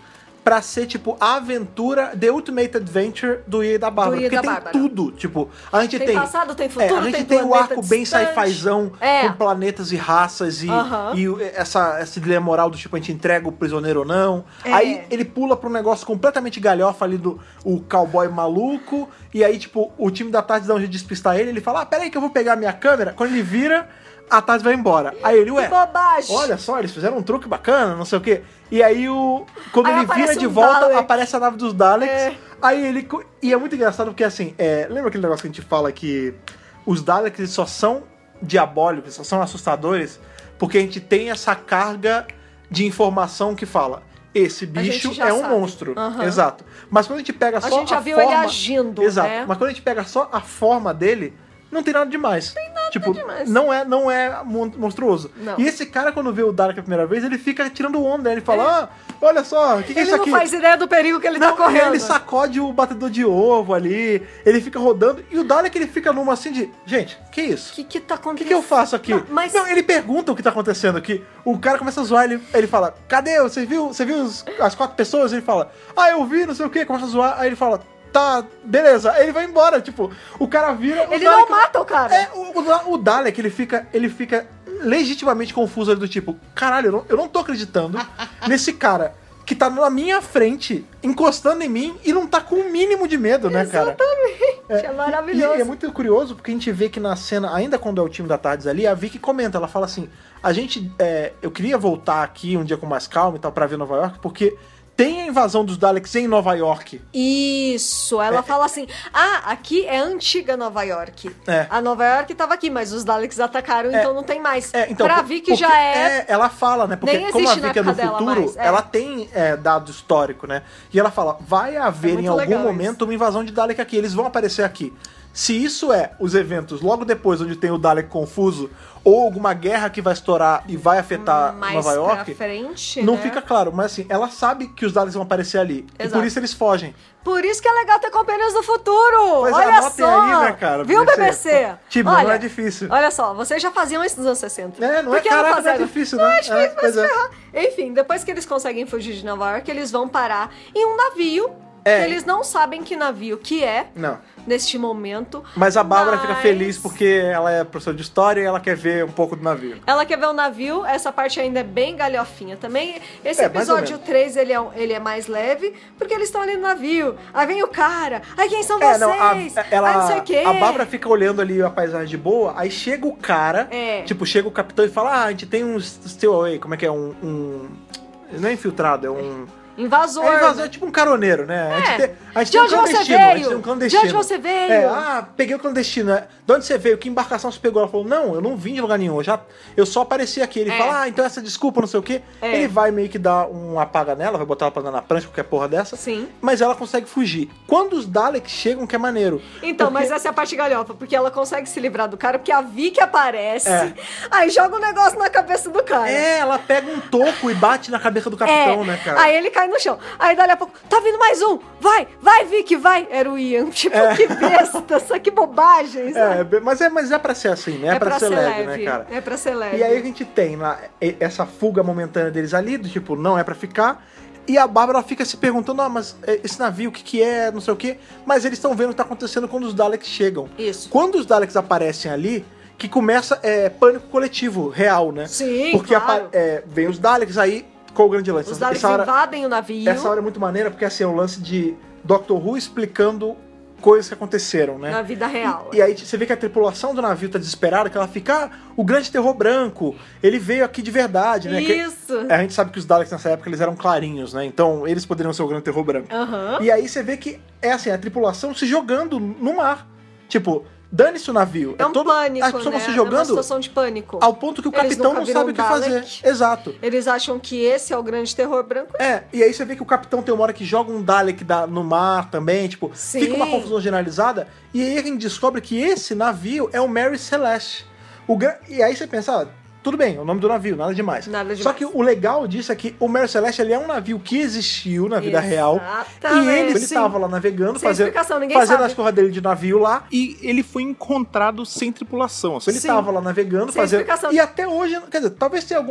pra ser, tipo, a aventura, The Ultimate Adventure do Ian e da Bárbara. Do Ian e porque da tem Bárbara. tudo, tipo, a gente Tem tem... passado, tem futuro, é, a gente tem tem, o planeta arco bem distante. sci-fizão, É. com planetas e raças, e, Aham. e essa, esse dilema moral do tipo, a gente entrega o prisioneiro ou não. É. Aí ele pula pra um negócio completamente galhofa ali do o cowboy maluco, e aí, tipo, o time da Tarde dá um jeito de despistar ele, ele fala, ah, peraí que eu vou pegar a minha câmera. Quando ele vira, a Tarde vai embora. Aí ele, ué, Que bobagem. olha só, eles fizeram um truque bacana, não sei o quê. E aí, o, quando Aí ele aparece vira de um volta, Dalek. aparece a nave dos Daleks. É. Aí ele... co- E é muito engraçado porque, assim, é, lembra aquele negócio que a gente fala que os Daleks eles só são diabólicos, só são assustadores, porque a gente tem essa carga de informação que fala... Esse A bicho gente já é um sabe. monstro. Aham. Exato. Mas quando a gente pega só a gente já viu forma... ele agindo, Exato. né? Mas quando a gente pega só a forma dele, não tem nada demais. Tem nada tipo, demais. Não é, não é mon- monstruoso. Não. E esse cara, quando vê o Dalek a primeira vez, ele fica tirando onda. Ele fala, ah, olha só, o que, que é Ele isso não aqui? faz ideia do perigo que ele Não, tá correndo. ele sacode o batedor de ovo ali, ele fica rodando, e o Dalek ele fica numa assim de, gente, que isso? O que que tá O acontecendo? que, que eu faço aqui? Não, mas... Não, ele pergunta o que tá acontecendo aqui. O cara começa a zoar, ele, ele fala, cadê? Você viu, você viu os- as quatro pessoas? Ele fala, ah, eu vi, não sei o que, começa a zoar. Aí ele fala, tá, beleza. Aí ele vai embora, tipo, o cara vira... o Ele Dalek- não mata o cara. É, o, o, o Dalek, ele fica, ele fica legitimamente confuso ali do tipo, caralho, eu não, eu não tô acreditando nesse cara que tá na minha frente, encostando em mim e não tá com o mínimo de medo, né, cara? Exatamente. É, E, maravilhoso. e é muito curioso porque a gente vê que na cena, ainda quando é o time da Tardes ali, a Vicky comenta, ela fala assim, a gente, é, eu queria voltar aqui um dia com mais calma e tal pra ver Nova York, porque tem a invasão dos Daleks em Nova York. Isso, ela É. fala assim, ah, aqui é a antiga Nova York. É. A Nova York tava aqui, mas os Daleks atacaram, É. então não tem mais. É, então, pra por- Vicky porque já é... Ela fala, né? Porque Nem como a existe na Vicky é do época dela futuro, mais, é. ela tem é, dado histórico, né? E ela fala, vai haver muito em algum legal momento uma invasão de Dalek aqui, eles vão aparecer aqui. Se isso é os eventos logo depois onde tem o Dalek confuso, ou alguma guerra que vai estourar e vai afetar mais Nova York, pra frente, não né? fica claro. Mas assim, ela sabe que os Daleks vão aparecer ali. E Exato. por isso eles fogem. Por isso que é legal ter companheiros do futuro. Pois é, olha anotem só. aí, né, cara? Viu, B B C? B B C? Tipo, olha, não é difícil. Olha só, vocês já faziam isso nos anos sessenta. É, não Por é que não caraca, não é fazer? difícil, Não né? é difícil, É, mas pois é. ferrar. Enfim, depois que eles conseguem fugir de Nova York, eles vão parar em um navio. É. Que eles não sabem que navio que é, Não. neste momento. Mas a Bárbara mas fica feliz porque ela é professora de história e ela quer ver um pouco do navio. Ela quer ver o navio, essa parte ainda é bem galhofinha também. Esse É, mais ou episódio menos. três, ele é, um- ele é mais leve, porque eles estão ali no navio. Aí vem o cara, aí quem são É, vocês? não, a, ela, Aí não sei o quê. a Bárbara fica olhando ali a paisagem de boa, aí chega o cara, É. tipo, chega o capitão e fala, ah, a gente tem um stowaway, como é que é? Um... um... Não é infiltrado, é um... Invasor. É invasor, né? é tipo um caroneiro, né? A gente É. tem, a gente De tem um onde você clandestino, a gente veio? tem um clandestino. De onde você veio? É, ah, peguei o clandestino. né? De onde você veio? Que embarcação você pegou? Ela falou, não, eu não vim de lugar nenhum, eu, já, eu só apareci aqui. Ele É. fala, ah, então essa desculpa, não sei o quê. É. Ele vai meio que dar um apaga nela, vai botar ela pra andar na prancha, qualquer porra dessa. Sim. Mas ela consegue fugir. Quando os Daleks chegam, que é maneiro. Então, Porque- mas essa é a parte galhofa, porque ela consegue se livrar do cara, porque a Vicky aparece, É. aí joga um negócio na cabeça do cara. É, ela pega um toco e bate na cabeça do capitão, É. né, cara? Aí ele cai no chão. Aí dali a pouco, tá vindo mais um! Vai, vai, Vicky, vai! Era o Ian. Tipo, que besta, só que bobagem, sabe? É, be- mas é, mas é pra ser assim, né? É, pra, ser, leve, né, cara? É pra ser leve. E aí a gente tem lá e- essa fuga momentânea deles ali, do tipo, não é pra ficar. E a Bárbara fica se perguntando, ah, mas é, esse navio, o que que é, não sei o quê. Mas eles estão vendo o que tá acontecendo quando os Daleks chegam. Isso. Quando os Daleks aparecem ali, que começa é, pânico coletivo, real, né? Sim, Porque claro. apa- é, vem os Daleks aí, qual o grande lance? Os Daleks Essa hora- invadem o navio. Essa hora é muito maneira, porque assim, é o lance de Doctor Who explicando coisas que aconteceram, né? Na vida real. E, e aí você vê que a tripulação do navio tá desesperada, que ela fica, ah, o grande terror branco, ele veio aqui de verdade, né? Que- Isso. a gente sabe que os Daleks nessa época eles eram clarinhos, né? Então eles poderiam ser o grande terror branco. Aham. E aí você vê que é assim, a tripulação se jogando no mar. Tipo, dane-se o navio. É um todo, pânico, as pessoas né? vão se É uma jogando situação de pânico. ao ponto que o Eles capitão nunca não viram sabe o que fazer. Dalek. Exato. Eles acham que esse é o grande terror branco. É, e aí você vê que o capitão tem uma hora que joga um Dalek da- no mar também, tipo, Sim. fica uma confusão generalizada, e aí a gente descobre que esse navio é o Mary Celeste. O gra- E aí você pensa, ah, tudo bem, o nome do navio, nada demais. Nada Só demais. que o legal disso é que o Mary Celeste ele é um navio que existiu na vida real, e Exatamente. ele, ele Sim. tava lá navegando, Sem fazendo, explicação, ninguém fazendo sabe. as coisas dele de navio lá, E ele foi encontrado sem tripulação. Assim, ele Sim. tava lá navegando, Sem fazendo. explicação. E até hoje, quer dizer, talvez tenha alguma.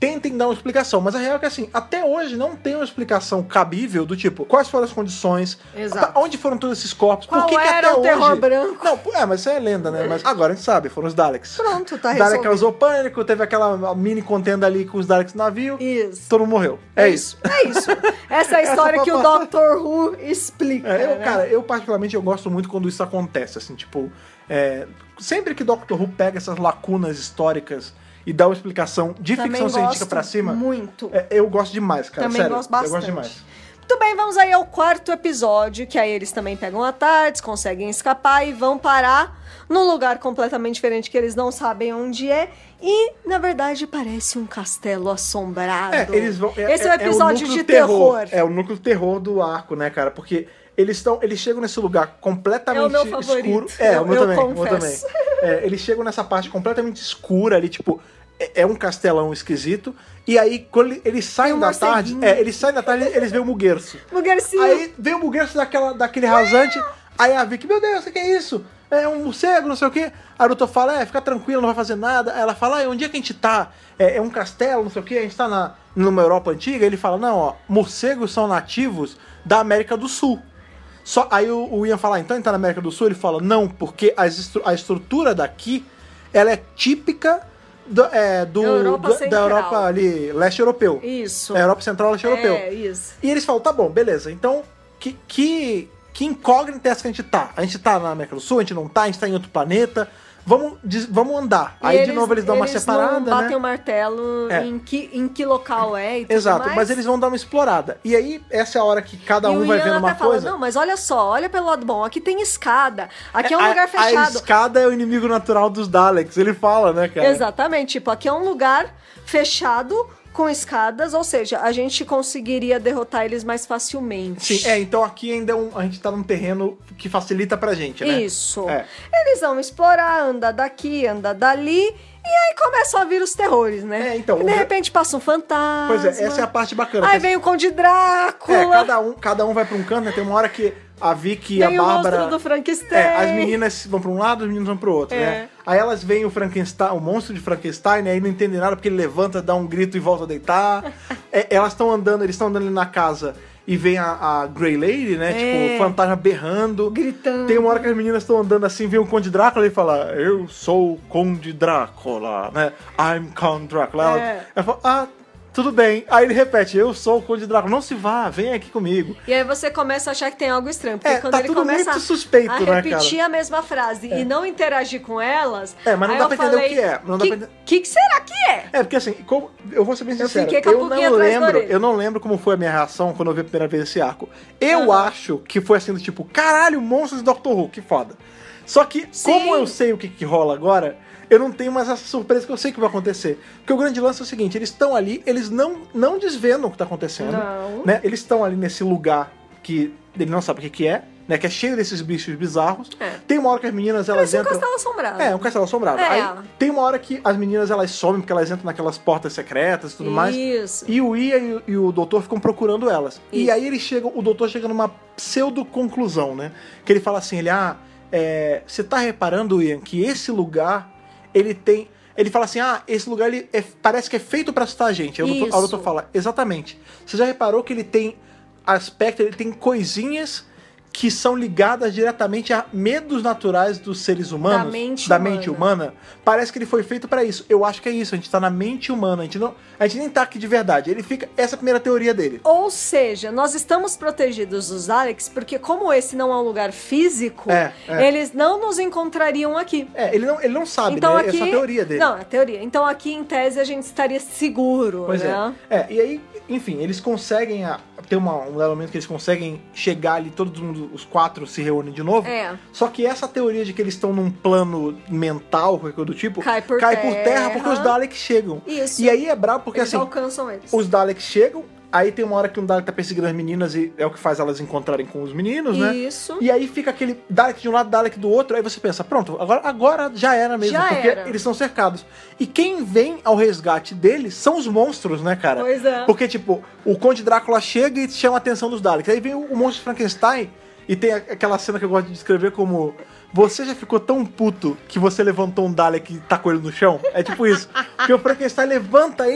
tentem dar uma explicação. Mas a real é que, assim, até hoje não tem uma explicação cabível do tipo, quais foram as condições, Exato. onde foram todos esses corpos, Qual por que, que era até o terror hoje... branco? Não, é, mas isso é lenda, né? Mas agora a gente sabe, foram os Daleks. Pronto, tá Dalek resolvido. causou pânico, teve aquela mini contenda ali com os Daleks no navio. Isso. Todo mundo morreu. É, isso. É isso. Essa é a história Essa que o foi a- doutor Who explica. É, eu, né? cara, eu particularmente eu gosto muito quando isso acontece, assim, tipo, é, sempre que Doctor Who pega essas lacunas históricas e dá uma explicação de Também ficção científica gosto pra cima, muito. é, eu gosto demais, cara, Também sério, gosto bastante. eu gosto demais. Muito bem, vamos aí ao quarto episódio, que aí eles também pegam a TARDIS, conseguem escapar e vão parar num lugar completamente diferente que eles não sabem onde é. E, na verdade, parece um castelo assombrado. É, eles vão, é, Esse é o episódio núcleo de terror. É o núcleo terror do arco, né, cara, porque eles estão, eles chegam nesse lugar completamente É o meu favorito. escuro. É, Eu- o meu eu também, o meu confesso. também. É, eles chegam nessa parte completamente escura ali, tipo, é, é um castelão esquisito. E aí, quando eles saem Tem um da tarde, morceguinho. é, eles saem da tarde, eles veem o Muguerço. Lugarzinho. Aí vem o Muguerço daquela, daquele rasante, aí a Vicky, meu Deus, o que é isso? É um morcego, não sei o quê. Aí o doutor fala, é, fica tranquilo, não vai fazer nada. Aí ela fala, ah, onde é que a gente tá? É, é um castelo, não sei o quê, a gente tá na, numa Europa antiga. Ele fala, não, ó, morcegos são nativos da América do Sul. Só, aí o, o Ian fala, ah, então ele tá na América do Sul? Ele fala, não, porque as estru- a estrutura daqui, ela é típica do, é, do, Europa do- da Central. Europa ali, leste europeu. Isso. É, Europa Central, leste europeu. É, isso. E eles falam, tá bom, beleza, então que, que, que incógnita é essa que a gente tá? A gente tá na América do Sul, a gente não tá, a gente tá em outro planeta, vamos, des- vamos andar. E Aí de novo eles dão uma eles separada, não batem né? o martelo É. em, que, em que local é e tudo Exato, mais. mas eles vão dar uma explorada. E aí, essa é a hora que cada E um o vai Ian vendo uma até fala, coisa. não, mas olha só, olha pelo lado bom, aqui tem escada, aqui é um A- lugar A fechado. escada é o inimigo natural dos Daleks, ele fala, né, cara? Exatamente, tipo, aqui é um lugar fechado com escadas, ou seja, a gente conseguiria derrotar eles mais facilmente. Sim, é, então aqui ainda é um, a gente tá num terreno que facilita pra gente, né? Isso. É. Eles vão explorar, andar daqui, andar dali, e aí começam a vir os terrores, né? É, então, E o de gra- repente passa um fantasma. Pois é, essa é a parte bacana. Aí que vem o Conde Drácula. É, cada um, cada um vai pra um canto, né? Tem uma hora que a Vicky e a Vem o Bárbara... monstro do Frankenstein. É, as meninas vão pra um lado, os meninos vão pro outro, É. né? Aí elas veem o Frankenstein, o monstro de Frankenstein, né? E não entendem nada porque ele levanta, dá um grito e volta a deitar. É, elas estão andando, eles estão andando ali na casa e vem a, a Grey Lady, né? É. Tipo, o fantasma berrando. Gritando. Tem uma hora que as meninas estão andando assim, vem o Conde Drácula e fala, eu sou o Conde Drácula, né? I'm Count Drácula. Ela, É. ela fala, ah, tudo bem. Aí ele repete, eu sou o Conde Drácula. Não se vá, vem aqui comigo. E aí você começa a achar que tem algo estranho. Porque É, quando tá ele tudo começa muito suspeito, a né, repetir cara? a mesma frase e não interagir com elas. É, mas não aí dá eu pra entender o falei, que é, não dá que, pra entender- que, que será que é? É, porque assim, como- eu vou ser bem Eu sincero, fiquei com a eu pulguinha não atrás da lembro, orelha. eu não lembro como foi a minha reação quando eu vi a primeira vez esse arco. Eu Aham. acho que foi assim do tipo, caralho, monstros de Doctor Who, que foda. Só que, Sim. como eu sei o que, que rola agora, eu não tenho mais essa surpresa que eu sei que vai acontecer. Porque o grande lance é o seguinte, eles estão ali, eles não, não desvendam o que tá acontecendo. Não. Né? Eles estão ali nesse lugar que ele não sabe o que, que é, né? Que é cheio desses bichos bizarros. É. Tem uma hora que as meninas, elas Parece um entram... castelo assombrado. É, um castelo assombrado. É. Aí tem uma hora que as meninas elas somem porque elas entram naquelas portas secretas e tudo mais. Isso. E o Ian e, o- e o doutor ficam procurando elas. E Isso. aí eles chegam, o doutor chega numa pseudo-conclusão, né? Que ele fala assim, ele, ah, é, você tá reparando, Ian, que esse lugar, ele tem... Ele fala assim, ah, esse lugar ele é- parece que é feito pra assustar a gente. Aí o doutor, aí o Isso. doutor fala, exatamente. Você já reparou que ele tem aspecto, ele tem coisinhas que são ligadas diretamente a medos naturais dos seres humanos, Da mente da humana. mente humana. Parece que ele foi feito pra isso. Eu acho que é isso, a gente tá na mente humana, a gente não, a gente nem tá aqui de verdade. Ele fica, essa é a primeira teoria dele. Ou seja, nós estamos protegidos dos Daleks porque como esse não é um lugar físico, É, é. eles não nos encontrariam aqui. É, ele não, ele não sabe, Então né? aqui, Essa é a teoria dele. Não, é a teoria. Então aqui em tese a gente estaria seguro, Pois né? é. É, e aí, enfim, eles conseguem. A, tem uma, um elemento que eles conseguem chegar ali, todo mundo, os quatro se reúnem de novo. É. Só que essa teoria de que eles estão num plano mental, qualquer coisa do tipo, Cai por terra terra. porque os Daleks chegam. Isso. E aí é brabo porque Eles assim, alcançam eles. os Daleks chegam, aí tem uma hora que um Dalek tá perseguindo as meninas e é o que faz elas encontrarem com os meninos, né? Isso. E aí fica aquele Dalek de um lado, Dalek do outro, aí você pensa, pronto, agora, agora já era mesmo, Já porque era. eles são cercados. E quem vem ao resgate deles são os monstros, né, cara? Pois é. Porque, tipo, o Conde Drácula chega e chama a atenção dos Daleks. Aí vem o, o monstro Frankenstein e tem a- aquela cena que eu gosto de descrever como... Você já ficou tão puto que você levantou um Dalek e tacou ele no chão? É tipo isso. Porque o Frankenstein levanta ele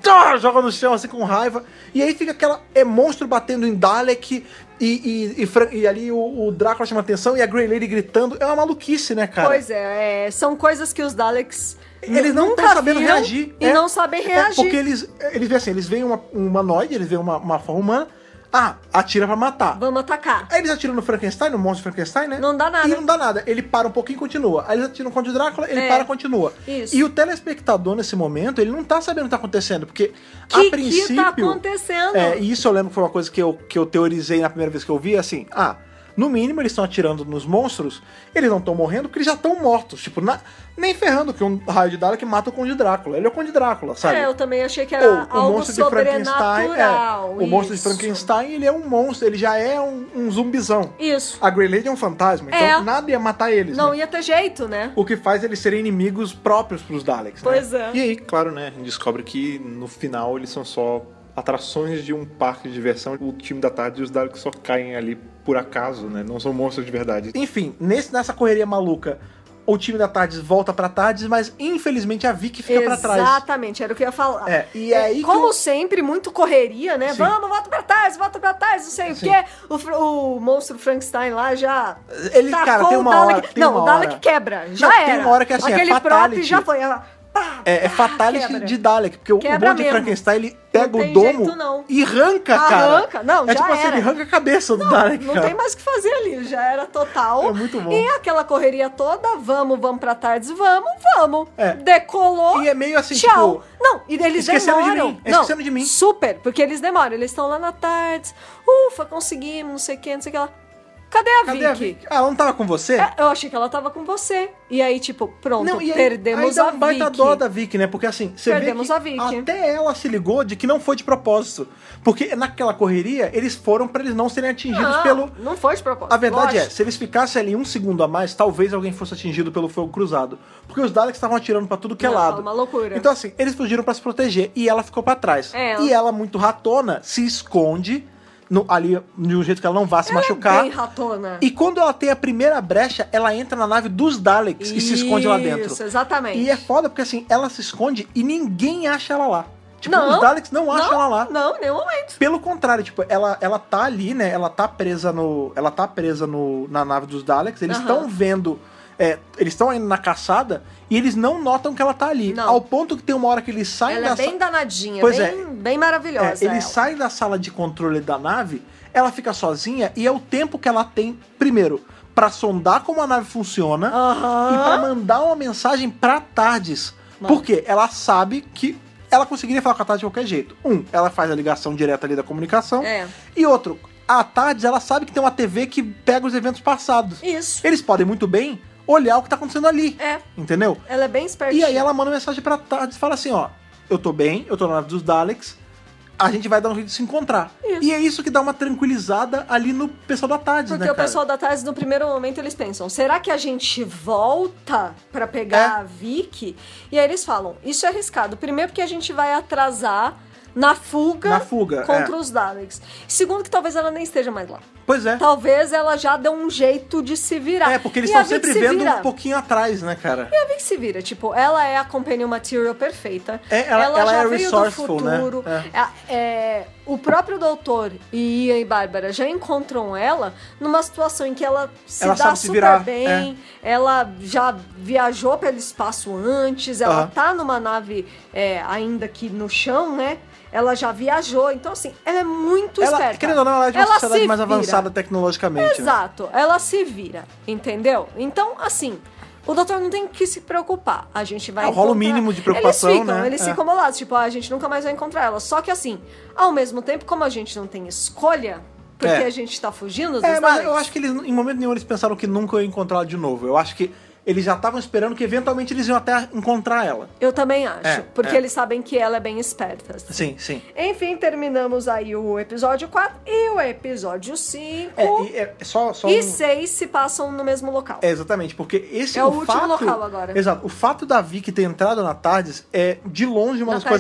tá, joga no chão assim com raiva. E aí fica aquela é, monstro batendo em Dalek e, e, e, e ali o, o Drácula chama atenção e a Grey Lady gritando. É uma maluquice, né, cara? Pois é, é são coisas que os Daleks eles não estão sabendo reagir. E é, não sabem reagir. É porque eles, eles veem assim, eles veem uma, um humanoide, eles veem uma, uma forma humana. Ah, atira pra matar. Vamos atacar. Aí eles atiram no Frankenstein, no monstro Frankenstein, né? Não dá nada. E não dá nada. Ele para um pouquinho e continua. Aí eles atiram no Conde Drácula, ele É. para e continua. Isso. E o telespectador, nesse momento, ele não tá sabendo o que tá acontecendo. Porque, Que a princípio... que tá acontecendo? É, e isso eu lembro que foi uma coisa que eu, que eu teorizei na primeira vez que eu vi, assim... Ah, no mínimo eles estão atirando nos monstros, eles não estão morrendo porque eles já estão mortos. Tipo, na, nem ferrando que um raio de Dalek mata o Conde Drácula. Ele é o Conde Drácula, sabe? É, eu também achei que era Ou, o algo monstro de Frankenstein, sobrenatural. é, o monstro de Isso. Frankenstein, ele é um monstro, ele já é um, um zumbizão. Isso. A Grey Lady é um fantasma, então É. nada ia matar eles. Não né? ia ter jeito, né? O que faz eles serem inimigos próprios pros Daleks, Pois né? é. E aí, claro, né, a gente descobre que no final eles são só atrações de um parque de diversão. O time da tarde e os Daleks só caem ali por acaso, né? Não são monstros de verdade. Enfim, nesse, nessa correria maluca, o time da Tardes volta pra Tardes, mas infelizmente a Vicky fica pra trás. Exatamente, era o que eu ia falar. É, e é aí que Como eu- sempre, muito correria, né? Sim. Vamos, volta pra trás, volta pra trás, não sei Sim. o quê. O, fr- o monstro Frankenstein lá já. Ele, tacou cara, tem o uma Dalek. hora- tem não, uma o Dalek hora- quebra. Já Não, era. tem uma hora que, assim, é Aquele prop fatality. já foi. Ela, pá, É, é pá, fatality quebra. de Dalek, porque o Quebra monte de mesmo. Frankenstein, ele pega Não o tem domo jeito, não. e arranca, cara. Arranca, não, É já tipo assim, era. ele arranca a cabeça do Dalek, Não cara. tem mais o que fazer ali, já era total. É muito bom. E aquela correria toda, vamos, vamos pra tardes, vamos, vamos. É. Decolou. E é meio assim, Tchau. tipo... Não, e eles esqueceram de demoram. mim, Não, esqueceram de mim. Super, porque eles demoram. Eles estão lá na tardes. Ufa, conseguimos, não sei o que, não sei o que lá. Cadê a Cadê Vicky? a Vicky? Ah, ela não tava com você? É, eu achei que ela tava com você. E aí, tipo, pronto, Não, e aí, perdemos aí dá a um baita Vicky. dó da Vicky, né? Porque assim, você Perdemos vê a que Vicky. até ela se ligou de que não foi de propósito. Porque naquela correria, eles foram pra eles não serem atingidos Não, pelo... não foi de propósito. A verdade lógico. é, se eles ficassem ali um segundo a mais, talvez alguém fosse atingido pelo fogo cruzado. Porque os Daleks estavam atirando pra tudo que é Não, lado. uma loucura. Então assim, eles fugiram pra se proteger e ela ficou pra trás. É. E ela, muito ratona, se esconde no- ali de um jeito que ela não vá se Ela machucar. é bem ratona. E quando ela tem a primeira brecha, ela entra na nave dos Daleks e se esconde lá dentro. Isso, exatamente. E é foda porque assim, ela se esconde e ninguém acha ela lá. Tipo, Não, os Daleks não acham ela lá. Não, em nenhum momento. Pelo contrário, tipo, ela, ela tá ali, né? Ela tá presa no. Ela tá presa no, na nave dos Daleks. Eles Aham. estão vendo. é, eles estão indo na caçada e eles não notam que ela tá ali. Não. Ao ponto que tem uma hora que eles saem Ela da é bem sa- danadinha, Pois bem, bem maravilhosa. é, eles ela. saem da sala de controle da nave, ela fica sozinha e é o tempo que ela tem, primeiro, pra sondar como a nave funciona Aham. e pra mandar uma mensagem pra Tardes. Mano. Porque ela sabe que ela conseguiria falar com a Tardes de qualquer jeito. Um, ela faz a ligação direta ali da comunicação. É. E outro, a Tardes, ela sabe que tem uma T V que pega os eventos passados. Isso. Eles podem muito bem olhar o que tá acontecendo ali. É. Entendeu? Ela é bem espertinha. E aí ela manda mensagem pra Tardes e fala assim, ó, eu tô bem, eu tô na nave dos Daleks, a gente vai dar um jeito de se encontrar. Isso. E é isso que dá uma tranquilizada ali no pessoal da Tardes, Porque né, o cara? pessoal da tarde, no primeiro momento, eles pensam, será que a gente volta pra pegar É. a Vicky? E aí eles falam, isso é arriscado. Primeiro porque a gente vai atrasar na fuga, Na fuga, contra é. os Daleks. Segundo que talvez ela nem esteja mais lá. Pois é. Talvez ela já dê um jeito de se virar. É, porque eles E a estão Vicky sempre se vendo vira. um pouquinho atrás, né, cara? E a Vicky se vira, tipo, ela é a companion material perfeita. É, ela- ela já é veio do resourceful, né? futuro. É. É, é, o próprio doutor e Ian e Bárbara já encontram ela numa situação em que ela se Ela dá sabe se super virar, bem. Ela já viajou pelo espaço antes, ela Aham. tá numa nave é, ainda aqui no chão, né? Ela já viajou, então assim, ela é muito Ela, esperta. querendo ou não, ela é de uma Ela sociedade se mais vira. avançada tecnologicamente. né? Exato, ela se vira, entendeu? Então, assim, o doutor não tem que se preocupar. A gente vai Ah, rola o encontrar- mínimo de preocupação, Eles ficam, né? eles É. ficam bolados, tipo, ah, a gente nunca mais vai encontrar ela. Só que assim, ao mesmo tempo, como a gente não tem escolha, porque É. a gente tá fugindo dos É, mas Daleks, eu acho que eles, em momento nenhum, eles pensaram que nunca iam encontrar ela de novo. Eu acho que eles já estavam esperando que eventualmente eles iam até encontrar ela. eu também acho, É, porque é. eles sabem que ela é bem esperta. Sim, sim. Enfim, terminamos aí o episódio quatro e o episódio cinco. É, e é só, só E um- seis se passam no mesmo local. É, exatamente, porque esse É o último fato, local agora. Exato. O fato da Vicky ter entrado na Tardes é de longe uma Na das coisas Tardes, mais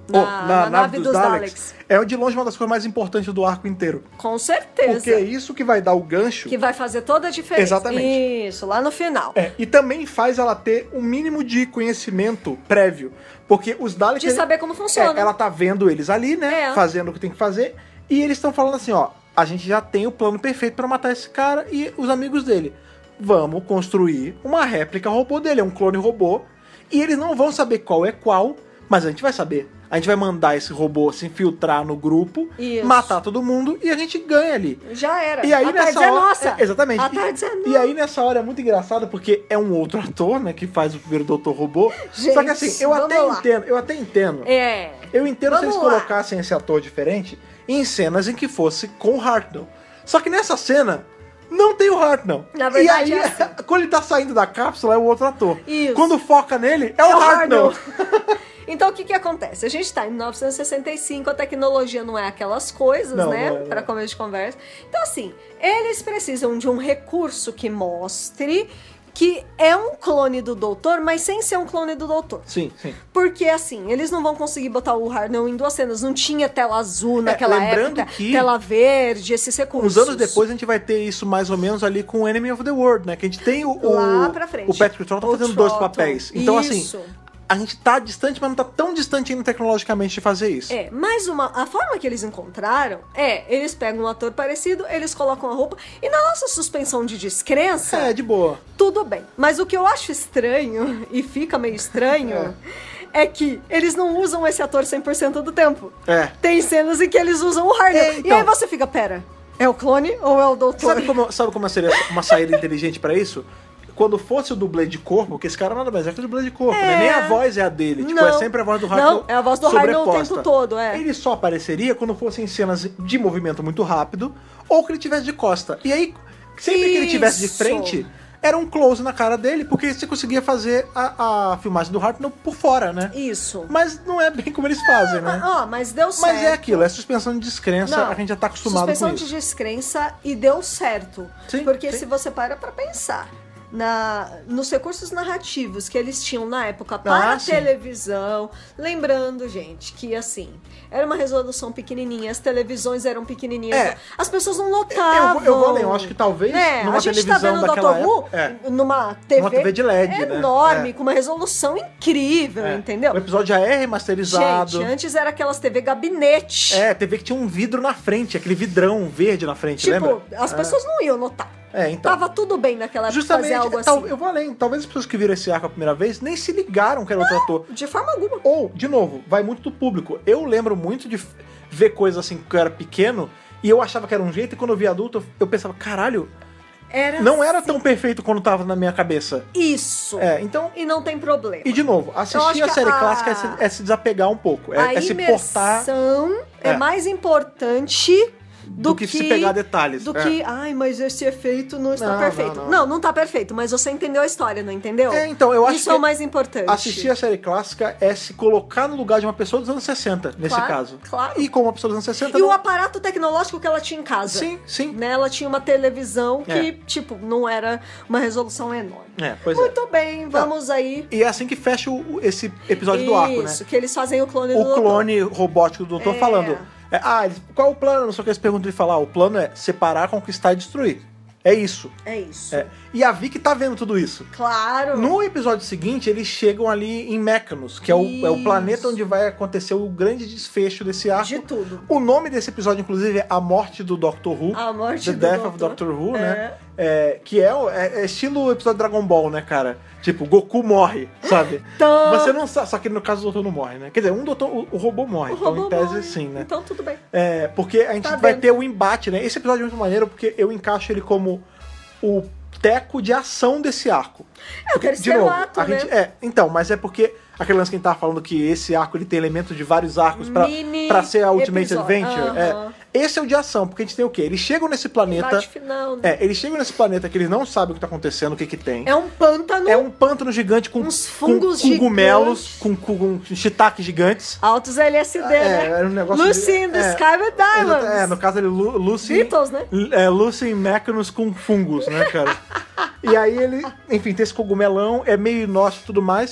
Na, Oh, na nave dos Daleks. É de longe uma das coisas mais importantes do arco inteiro. Com certeza. Porque é isso que vai dar o gancho. Que vai fazer toda a diferença. Exatamente. Isso, lá no final. É, e também faz ela ter um mínimo de conhecimento prévio. Porque os Daleks... De saber como funciona. É, ela tá vendo eles ali, né? É. Fazendo o que tem que fazer. E eles estão falando assim, ó... A gente já tem o plano perfeito pra matar esse cara e os amigos dele. Vamos construir uma réplica robô dele. É um clone robô. E eles não vão saber qual é qual, mas a gente vai saber. A gente vai mandar esse robô se infiltrar no grupo, Isso. matar todo mundo e a gente ganha ali. Já era. E aí, a nessa tarde é hora, nossa. é, exatamente. A tarde é nossa. E aí nessa hora é muito engraçado porque é um outro ator, né, que faz o primeiro Doutor Robô. Gente, Só que assim, eu até vamos lá. entendo, eu até entendo. É. Eu entendo se Vamos eles lá. colocassem esse ator diferente em cenas em que fosse com o Hartnell. Só que nessa cena não tem o Hartnell. Na verdade, e aí, é assim. quando ele tá saindo da cápsula, é o outro ator. Isso. Quando foca nele, é, É o o Hartnell. Então, o que que acontece? A gente tá em mil novecentos e sessenta e cinco, a tecnologia não é aquelas coisas, Não, né? não é, não. Pra começo de conversa. Então, assim, eles precisam de um recurso que mostre que é um clone do doutor, mas sem ser um clone do doutor. Sim, sim. Porque, assim, eles não vão conseguir botar o Hartnell em duas cenas. Não tinha tela azul naquela lembrando época, que tela verde, esses recursos. Uns anos depois a gente vai ter isso mais ou menos ali com o Enemy of the World, né? Que a gente tem o, o, Lá pra frente. o Patrick Troughton O fazendo dois Troughton. papéis. Então, Isso. assim, a gente tá distante, mas não tá tão distante ainda tecnologicamente de fazer isso. É, mas uma, a forma que eles encontraram é, eles pegam um ator parecido, eles colocam a roupa, e na nossa suspensão de descrença, É, de boa. tudo bem. Mas o que eu acho estranho, e fica meio estranho, é. é que eles não usam esse ator cem por cento do tempo. É. Tem cenas em que eles usam o Hartnell. É, então. E aí você fica, pera, é o clone ou é o doutor? Sabe como, sabe como seria uma saída inteligente pra isso? Quando fosse o dublê de corpo, porque esse cara nada mais é que o dublê de corpo, É. né? Nem a voz é a dele. Tipo, Não. é sempre a voz do Hartnell. Não, é a voz do Hartnell o sobreposta. tempo todo, é. Ele só apareceria quando fossem cenas de movimento muito rápido ou que ele tivesse de costa. E aí, sempre que ele tivesse de Isso. frente, era um close na cara dele, porque você conseguia fazer a, a filmagem do Hartnell por fora, né? Isso. Mas não é bem como eles fazem, né? Ó, mas deu certo. Mas é aquilo, é suspensão de descrença, Não, a gente já tá acostumado suspensão com de isso. descrença e deu certo. Sim, porque sim. se você para pra pensar na, nos recursos narrativos que eles tinham na época para Ah, sim. televisão, lembrando, gente, que assim, era uma resolução pequenininha, as televisões eram pequenininhas, É. as pessoas não Eu, notavam. eu vou além, eu acho que talvez É, numa a gente tá televisão vendo o daquela doutor Who época... É. numa T V, Numa T V de L E D, né? enorme, É. com uma resolução incrível, É. entendeu? O episódio já é remasterizado. Gente, antes era aquelas T V gabinete. É, T V que tinha um vidro na frente, aquele vidrão verde na frente, Tipo, lembra? as pessoas não iam notar. É, então. Tava tudo bem naquela época Justamente, fazer algo tal- assim. eu vou além. Talvez as pessoas que viram esse arco a primeira vez nem se ligaram que era outro ator. De forma alguma. Ou, de novo, vai muito do público. Eu lembro muito de f- ver coisas assim que eu era pequeno e eu achava que era um jeito, e quando eu vi adulto, eu pensava, caralho, Era não era assim. tão perfeito quando tava na minha cabeça. Isso. É, então. E não tem problema. E de novo, Eu acho assistir a que série a- clássica é se, é se desapegar um pouco. É, A é se portar imersão é, É. mais importante do, do que, se pegar detalhes. Do É. que, ai, mas esse efeito não está Não, perfeito. não, Não, não. não, tá perfeito, mas você entendeu a história, não entendeu? É, então, eu acho Isso que é o mais importante. assistir a série clássica é se colocar no lugar de uma pessoa dos anos sessenta, nesse Claro, caso. claro. E como uma pessoa dos anos sessenta... E o não- aparato tecnológico que ela tinha em casa. Sim, sim. Né? Ela tinha uma televisão que, É. tipo, não era uma resolução enorme. É, pois Muito é. bem, vamos aí. E é assim que fecha o- esse episódio do arco, né? Isso, que eles fazem o clone do O doutor. clone robótico do doutor É. falando... é, ah, eles- qual é o plano? Não sei o que eles perguntam, ele fala, ah, o plano é separar, conquistar e destruir. É isso. É isso. É. E a Vicky tá vendo tudo isso. Claro. No episódio seguinte, eles chegam ali em Mechanos, que é o, é o Isso. planeta onde vai acontecer o grande desfecho desse arco. De tudo. O nome desse episódio, inclusive, é A Morte do Doctor Who. A morte The do Death doutor. of Doctor Who, É. né? É, que é, o- é, é estilo episódio Dragon Ball, né, cara? Tipo, Goku morre, sabe? Então- Você não sabe. Só que no caso o doutor não morre, né? Quer dizer, um doutor, o, o robô morre. O então, robô em tese, morre. sim, né? Então tudo bem. É, porque a gente Tá vai dentro. ter o embate, né? Esse episódio é muito maneiro porque eu encaixo ele como o teco de ação desse arco. É o Porque, terceiro ato, a né? gente, é, então, mas é porque aquele lance que a gente tava falando que esse arco ele tem elementos de vários arcos pra, Mini pra ser a Ultimate episódio. Adventure. Aham. É. Esse é o de ação, porque a gente tem o quê? Eles chegam nesse planeta. Embate final, né? É, eles chegam nesse planeta que eles não sabem o que tá acontecendo, o que que tem. É um pântano. É um pântano gigante com, Uns com fungos cogumelos, com, com, com shiitakes gigantes. Altos L S D, É, né? era um negócio Lucy de- in the é, Sky with Diamonds. Exato, É, no caso ele, Lu, Lucy... Beatles, né? É, Lucy Mechanos com fungos, né, cara? E aí ele, enfim, tem esse cogumelão, é meio inóspito e tudo mais.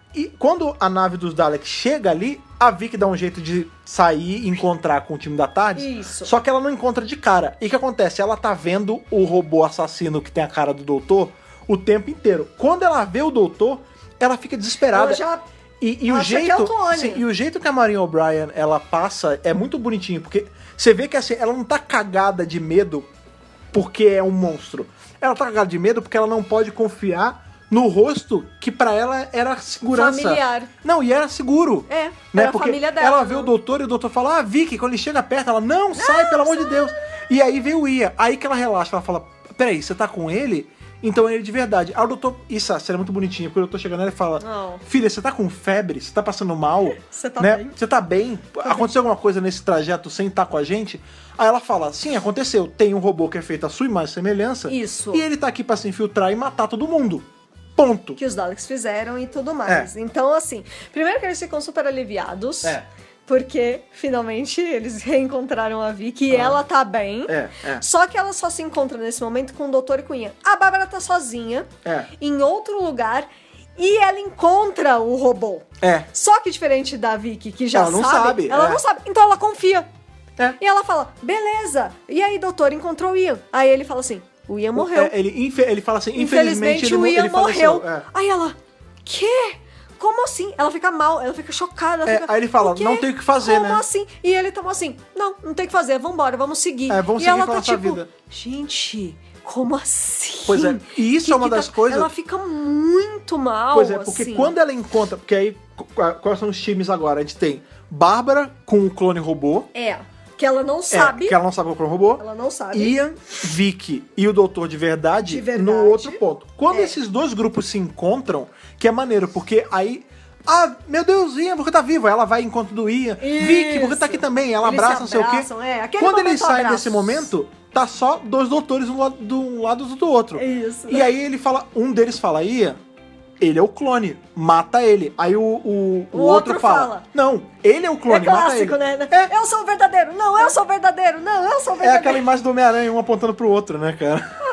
E quando a nave dos Daleks chega ali, a Vicky dá um jeito de sair e encontrar com o time da TARDIS. Isso. Só que ela não encontra de cara. E o que acontece? Ela tá vendo o robô assassino que tem a cara do doutor o tempo inteiro. Quando ela vê o doutor, ela fica desesperada. Ela já E, e, o acha jeito, que é o clone. sim, e o jeito que a Maureen O'Brien ela passa é muito bonitinho, porque você vê que assim, ela não tá cagada de medo porque é um monstro. Ela tá cagada de medo porque ela não pode confiar no rosto que pra ela era segurança. Familiar. Não, e era seguro. É, né? era a Porque família dela. ela vê não. o doutor e o doutor fala, ah, Vicky, quando ele chega perto, ela, não, sai, Não, pelo amor sai. de Deus. E aí vem o Ian, aí que ela relaxa, ela fala, peraí, você tá com ele? Então é ele de verdade. Aí o doutor, isso, a cena é muito bonitinha, porque o doutor chega nela e fala, Não. filha, você tá com febre? Você tá passando mal? Você tá né? bem? Você tá bem? Aconteceu alguma coisa nesse trajeto sem estar com a gente? Aí ela fala, sim, aconteceu. Tem um robô que é feito à sua imagem e semelhança. Isso. E ele tá aqui pra se infiltrar e matar todo mundo. Ponto. Que os Daleks fizeram e tudo mais. É. Então, assim, primeiro que eles ficam super aliviados. É. Porque, finalmente, eles reencontraram a Vicky e ela tá bem. É, é. Só que ela só se encontra nesse momento com o doutor e com o Ian. A Bárbara tá sozinha, É. em outro lugar, e ela encontra o robô. É. Só que diferente da Vicky, que já Ela não sabe, sabe, ela é. não sabe. Então ela confia. É. E ela fala, beleza. E aí, doutor, encontrou o Ian. Aí ele fala assim, o Ian morreu. É, ele, infe- ele fala assim, infelizmente, Infelizmente, ele, o mo- Ian ele faleceu. morreu. É. Aí ela, quê? Como assim? Ela fica mal, ela fica chocada. ela É, fica, aí ele fala, "O quê? não tem o que fazer, Como né?" assim? E ele toma assim, não, não tem o que fazer, vambora, vamos seguir. É, vamos e seguir ela com a tá nossa tipo, vida. gente, como assim? Pois é, e isso Que é uma que das tá- coisas... Ela fica muito mal, Pois é, porque assim. quando ela encontra... Porque aí, qu- quais são os times agora? A gente tem Bárbara com o clone robô. É, que ela não sabe. É, que ela não sabe o clone robô. Ela não sabe. Ian, Vicky e o Doutor de verdade, De verdade. no outro ponto. Quando É. esses dois grupos se encontram, que é maneiro, porque aí... Ah, meu Deus, Ian, porque tá vivo. Aí ela vai em encontro do Ian. Vicky, porque tá aqui também. Ela Eles abraça, se não sei o abraçam, quê. é, aquele Quando eles momento saem abraços. desse momento, tá só dois doutores um lado, de um lado do outro. Isso. E aí ele fala, um deles fala, Ian, ele é o clone, mata ele. Aí o, o, o O outro, outro fala, fala. não, ele é o É clone, mata ele. clássico, né? É, Eu sou o verdadeiro. Não, eu sou o verdadeiro. Não, eu sou o é verdadeiro. aquela imagem do Homem-Aranha, um apontando pro outro, né, cara?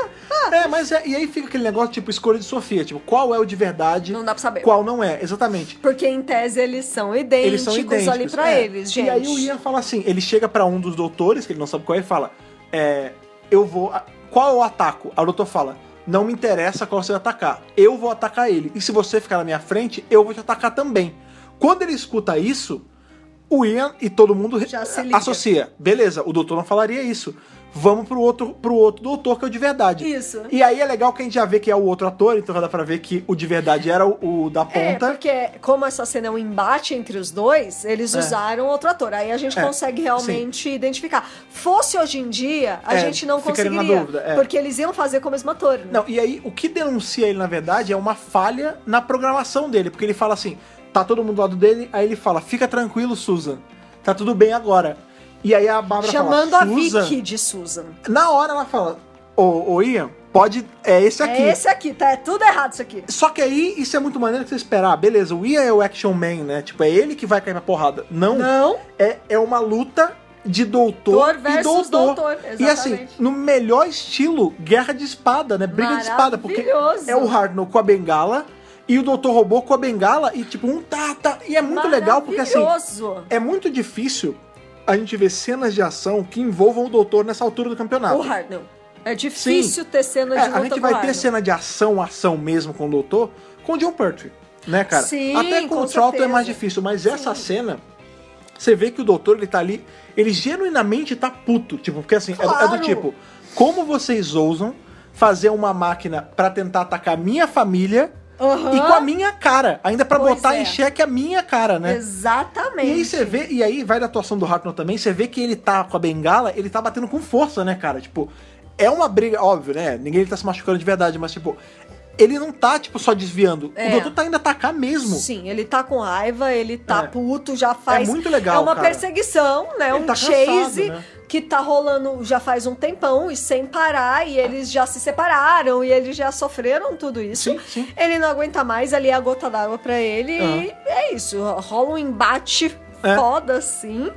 É, mas é, e aí fica aquele negócio, tipo, escolha de Sofia, tipo, qual é o de verdade, Não dá pra saber. qual não é, exatamente. Porque em tese eles são idênticos, Eles são idênticos. ali pra é. eles, gente. E aí o Ian fala assim, ele chega pra um dos doutores, que ele não sabe qual é, e fala, é, eu vou, qual eu ataco? Aí o doutor fala, não me interessa qual você vai atacar, eu vou atacar ele, e se você ficar na minha frente, eu vou te atacar também. Quando ele escuta isso, o Ian e todo mundo Já se liga. associa, beleza, o doutor não falaria isso. Vamos pro outro, pro outro doutor, que é o de verdade. Isso. E aí é legal que a gente já vê que é o outro ator, então já dá pra ver que o de verdade era o, o da É, ponta. porque como essa cena é um embate entre os dois, eles É. usaram outro ator. Aí a gente É, consegue realmente identificar. Fosse hoje em dia, a É, gente não ficaria na conseguiria. dúvida, é. Porque eles iam fazer com o mesmo ator. Né? Não, e aí o que denuncia ele, na verdade, é uma falha na programação dele, porque ele fala assim, tá todo mundo do lado dele, aí ele fala, fica tranquilo, Susan, tá tudo bem agora. E aí a Bárbara Chamando fala, a Susan... Vicky de Susan. Na hora ela fala, ô, ô Ian, pode, é esse aqui. É esse aqui, tá? É tudo errado isso aqui. Só que aí, isso é muito maneiro que você esperar, beleza, o Ian é o action man, né, tipo, é ele que vai cair na porrada. Não, Não. É, é uma luta de doutor Doutor e versus doutor. doutor, E assim, exatamente. no melhor estilo, guerra de espada, né, briga de espada, porque Maravilhoso. é o Hartnell com a bengala e o doutor Robô com a bengala e tipo, um tá, tá, e é muito legal porque assim, Maravilhoso. é muito difícil a gente ver cenas de ação que envolvam o doutor nessa altura do campeonato. O Hartnell. É difícil ter cena de É, luta a gente com vai o ter Hartnell. cena de ação, ação mesmo com o doutor, com o John Pertwee, né, cara? Sim, Até com, com o Troughton é certeza. mais difícil, mas essa cena, você vê que o doutor, ele tá ali, ele genuinamente tá puto, tipo, porque assim, é do- é, do Claro. tipo, como vocês ousam fazer uma máquina pra tentar atacar minha família Aham. e com a minha cara, ainda pra Pois botar é. em xeque a minha cara, né? Exatamente. E aí você vê, e aí vai da atuação do Hartnell também, você vê que ele tá com a bengala, ele tá batendo com força, né, cara? Tipo, é uma briga, óbvio, né? Ninguém tá se machucando de verdade, mas tipo, ele não tá, tipo, só desviando. É. O doutor tá indo atacar mesmo. Sim, ele tá com raiva, ele tá É. puto, já faz... É muito legal, É uma cara. perseguição, né? Ele um tá cansado, chase né? que tá rolando já faz um tempão e sem parar, e eles já se separaram, e eles já sofreram tudo isso. Sim, sim. Ele não aguenta mais, ali é a gota d'água pra ele, Aham. e é isso. Rola um embate É. foda, assim,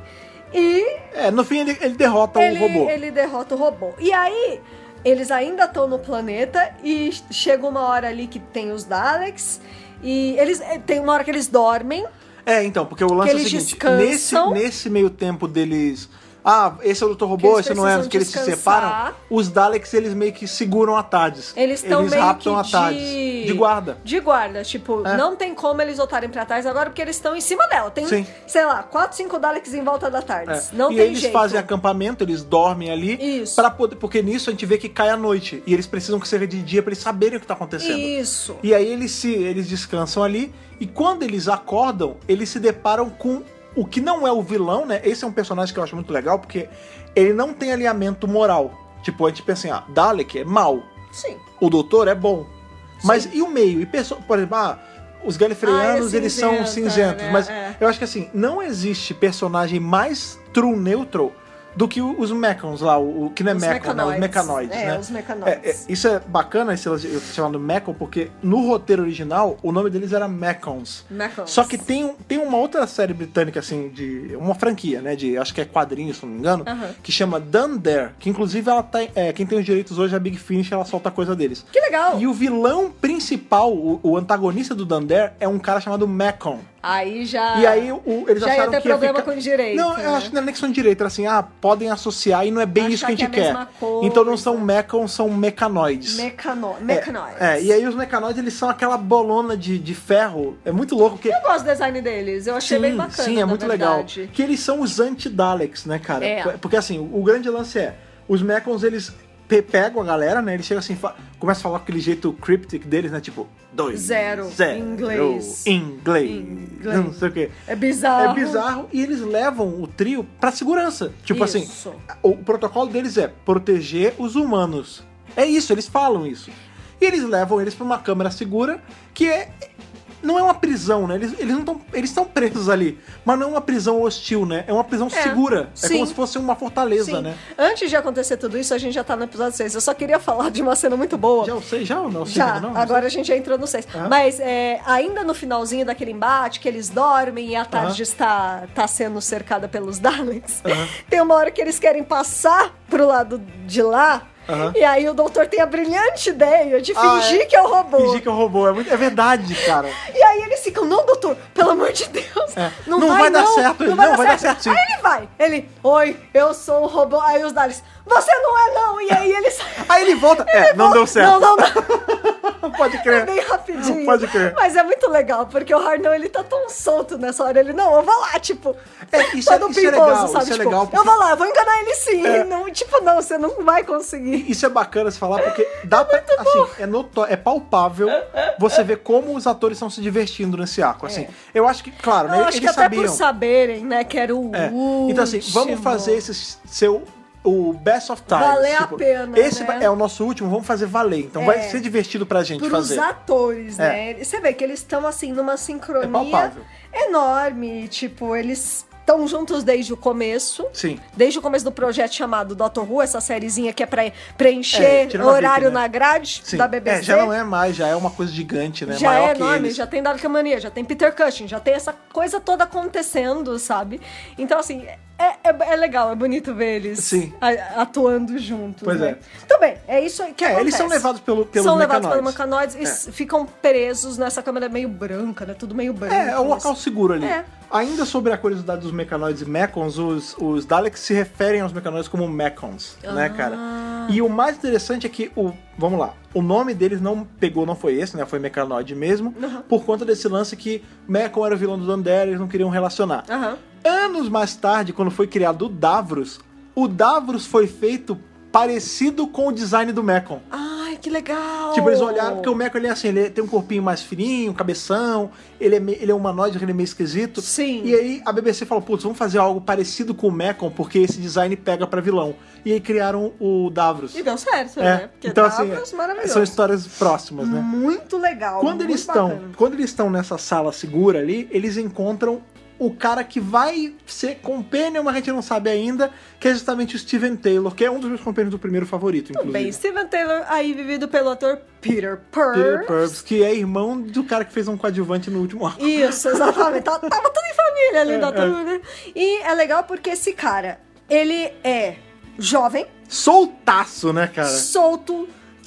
e É, no fim ele, ele derrota ele, o robô. ele derrota o robô. E aí, eles ainda estão no planeta e chega uma hora ali que tem os Daleks E eles tem uma hora que eles dormem. É, então, porque o lance é o eles seguinte, descansam. nesse, nesse meio tempo deles... Ah, esse é o doutor Robô, Que eles esse não é, precisam que eles se descansar. separam. Os Daleks, eles meio que seguram a Tardes. Eles estão meio raptam que a Tardes. de... De guarda. De guarda, tipo, É. não tem como eles voltarem pra trás agora porque eles estão em cima dela. Tem, Sim. sei lá, quatro, cinco Daleks em volta da Tardes. É. Não e tem eles jeito. fazem acampamento, eles dormem ali. Isso. Pra poder, porque nisso a gente vê que cai a noite. E eles precisam que seja de dia pra eles saberem o que tá acontecendo. Isso. E aí eles se eles descansam ali. E quando eles acordam, eles se deparam com o que não é o vilão, né? Esse é um personagem que eu acho muito legal, porque ele não tem alinhamento moral. Tipo, a gente pensa assim, ah, Dalek é mal. Sim. O doutor é bom. Mas e o meio? E pessoa, por exemplo, ah, os galifreanos, Ah, é eles são cinzenta, cinzentos. né? Mas É. eu acho que assim, não existe personagem mais true neutral do que o- os Mechans lá, o, o que não é Os Mechan, né? Os mecanoides. mecanoides, É, né? os mecanoides. É, é, isso é bacana, esse lance de eu chamando Mechan, porque no roteiro original, o nome deles era Mechans. Mechans. Só que tem, um- tem uma outra série britânica, assim, de uma franquia, né? De, acho que é quadrinhos, se não me engano, Aham. que chama Done There, que inclusive ela tá, é, quem tem os direitos hoje é a Big Finish, ela solta coisa deles. Que legal. E o vilão principal, o, o antagonista do Done There, é um cara chamado Mechan. Aí já... E aí o, eles já ia acharam ter que ia problema ficar... com direito, Não, né? eu acho que não é nem questão de direito, era assim, ah, podem associar e não é bem Achar isso que a gente que é a quer. mesma coisa. Então não são Mechans, são mecanoides. Mecano... É, Mecanoides. É, e aí os mecanoides, eles são aquela bolona de, de ferro. É muito louco, porque... Eu gosto do design deles, eu achei Sim, bem bacana, sim, é na muito legal. verdade. Que eles são os anti-Daleks, né, cara? É. Porque assim, o grande lance é, os Mechans, eles pe- pegam a galera, né? Eles chegam assim, fa- começam a falar com aquele jeito cryptic deles, né? Tipo, dois, Zero, zero, inglês. inglês, Inglês. não sei o quê. É bizarro. É bizarro e eles levam o trio pra segurança. Tipo Isso. assim, o protocolo deles é proteger os humanos. É isso, eles falam isso. E eles levam eles pra uma câmara segura que é... Não é uma prisão, né? Eles, eles não estão. Eles estão presos ali. Mas não é uma prisão hostil, né? É uma prisão É, segura. É sim. como se fosse uma fortaleza, Sim. né? Antes de acontecer tudo isso, a gente já tá no episódio seis. Eu só queria falar de uma cena muito boa. Já eu sei, já ou não? Sei, Já, não, não agora sei. a gente já entrou no seis. Aham. Mas é, ainda no finalzinho daquele embate, que eles dormem e a tarde está, tá sendo cercada pelos Daleks, Aham. tem uma hora que eles querem passar pro lado de lá. Aham. E aí o doutor tem a brilhante ideia de Ah, fingir é. que é o robô. Fingir que é um robô. É, muito, é verdade, cara. E aí eles ficam, não, doutor, pelo amor de Deus. É. Não, Não vai, vai dar não, certo, ele. Não vai, Não, dar, vai certo. dar certo, sim. Aí ele vai. Ele, oi, eu sou o robô. Aí os Daleks, você não é não. E aí eles... Aí ele volta. É, não deu certo. Não, não, não. Pode É crer. bem rapidinho. Pode crer. Mas é muito legal, porque o Harnell, ele tá tão solto nessa hora. Ele, não, eu vou lá, tipo... É, isso é- todo isso é pimposo, legal, sabe? isso é Tipo, legal, porque- eu vou lá, eu vou enganar ele sim. É. Não, tipo, não, você não vai conseguir. Isso é bacana se falar, porque dá pra. Assim, é, noto, é palpável você ver como os atores estão se divertindo nesse arco. Assim, eu acho que, claro, Eu né, acho eles que até sabiam. por saberem, né, que era o É. último. Então, assim, vamos fazer esse seu. O Best of Times. Valer a pena, Esse né? vai- é o nosso último, vamos fazer valer. Então É. vai ser divertido pra gente Pros fazer. atores, É. né? Você vê que eles estão, assim, numa É sincronia palpável. enorme. Tipo, eles estão juntos desde o começo. Sim. Desde o começo do projeto chamado Doctor Who, essa sériezinha que é pra preencher É, tirando a horário Vicky, né? na grade Sim. da B B C. É, já não é mais, já é uma coisa gigante, né? Já Maior é que enorme, eles. já tem Dalekmania, já tem Peter Cushing, já tem essa coisa toda acontecendo, sabe? Então, assim, é, é, é legal, é bonito ver eles Sim. a- atuando juntos. Pois né? é. Então, bem, é isso aí que É, acontece. eles são levados pelo, pelos São levados mecanoides. pelos mecanoides e s- ficam presos nessa câmera meio branca, né? Tudo meio branco. É, é um mas- local seguro ali. É. Ainda sobre a curiosidade dos mecanoides e mechons, os, os Daleks se referem aos mecanoides como mechons, né, Ah. cara? E o mais interessante é que, o, vamos lá, o nome deles não pegou, não foi esse, né? Foi mecanoide mesmo, Uhum. por conta desse lance que Mechon era o vilão do Dundee, eles não queriam relacionar. Aham. Anos mais tarde, quando foi criado o Davros, o Davros foi feito parecido com o design do Mechon. Ai, que legal! Tipo, eles olharam, porque o Mechon ele é assim, ele tem um corpinho mais fininho, um cabeção, ele é, me- ele é humanoide, ele é meio esquisito. Sim. E aí a B B C falou, putz, vamos fazer algo parecido com o Mechon, porque esse design pega pra vilão. E aí criaram o Davros. E deu certo, É, né? Porque então Davros, assim, maravilhoso. são histórias próximas, né? Muito legal. Quando muito eles estão, bacana. quando eles estão nessa sala segura ali, eles encontram o cara que vai ser companion, mas a gente não sabe ainda, que é justamente o Steven Taylor, que é um dos meus companions do primeiro favorito, Tudo inclusive. bem, Steven Taylor, aí vivido pelo ator Peter Purves. Peter Purves, que é irmão do cara que fez um coadjuvante no último arco. Isso, exatamente. Tava, tava tudo em família ali É, da é. turma, né? E é legal porque esse cara, ele é jovem, Soltaço, né, cara? solto,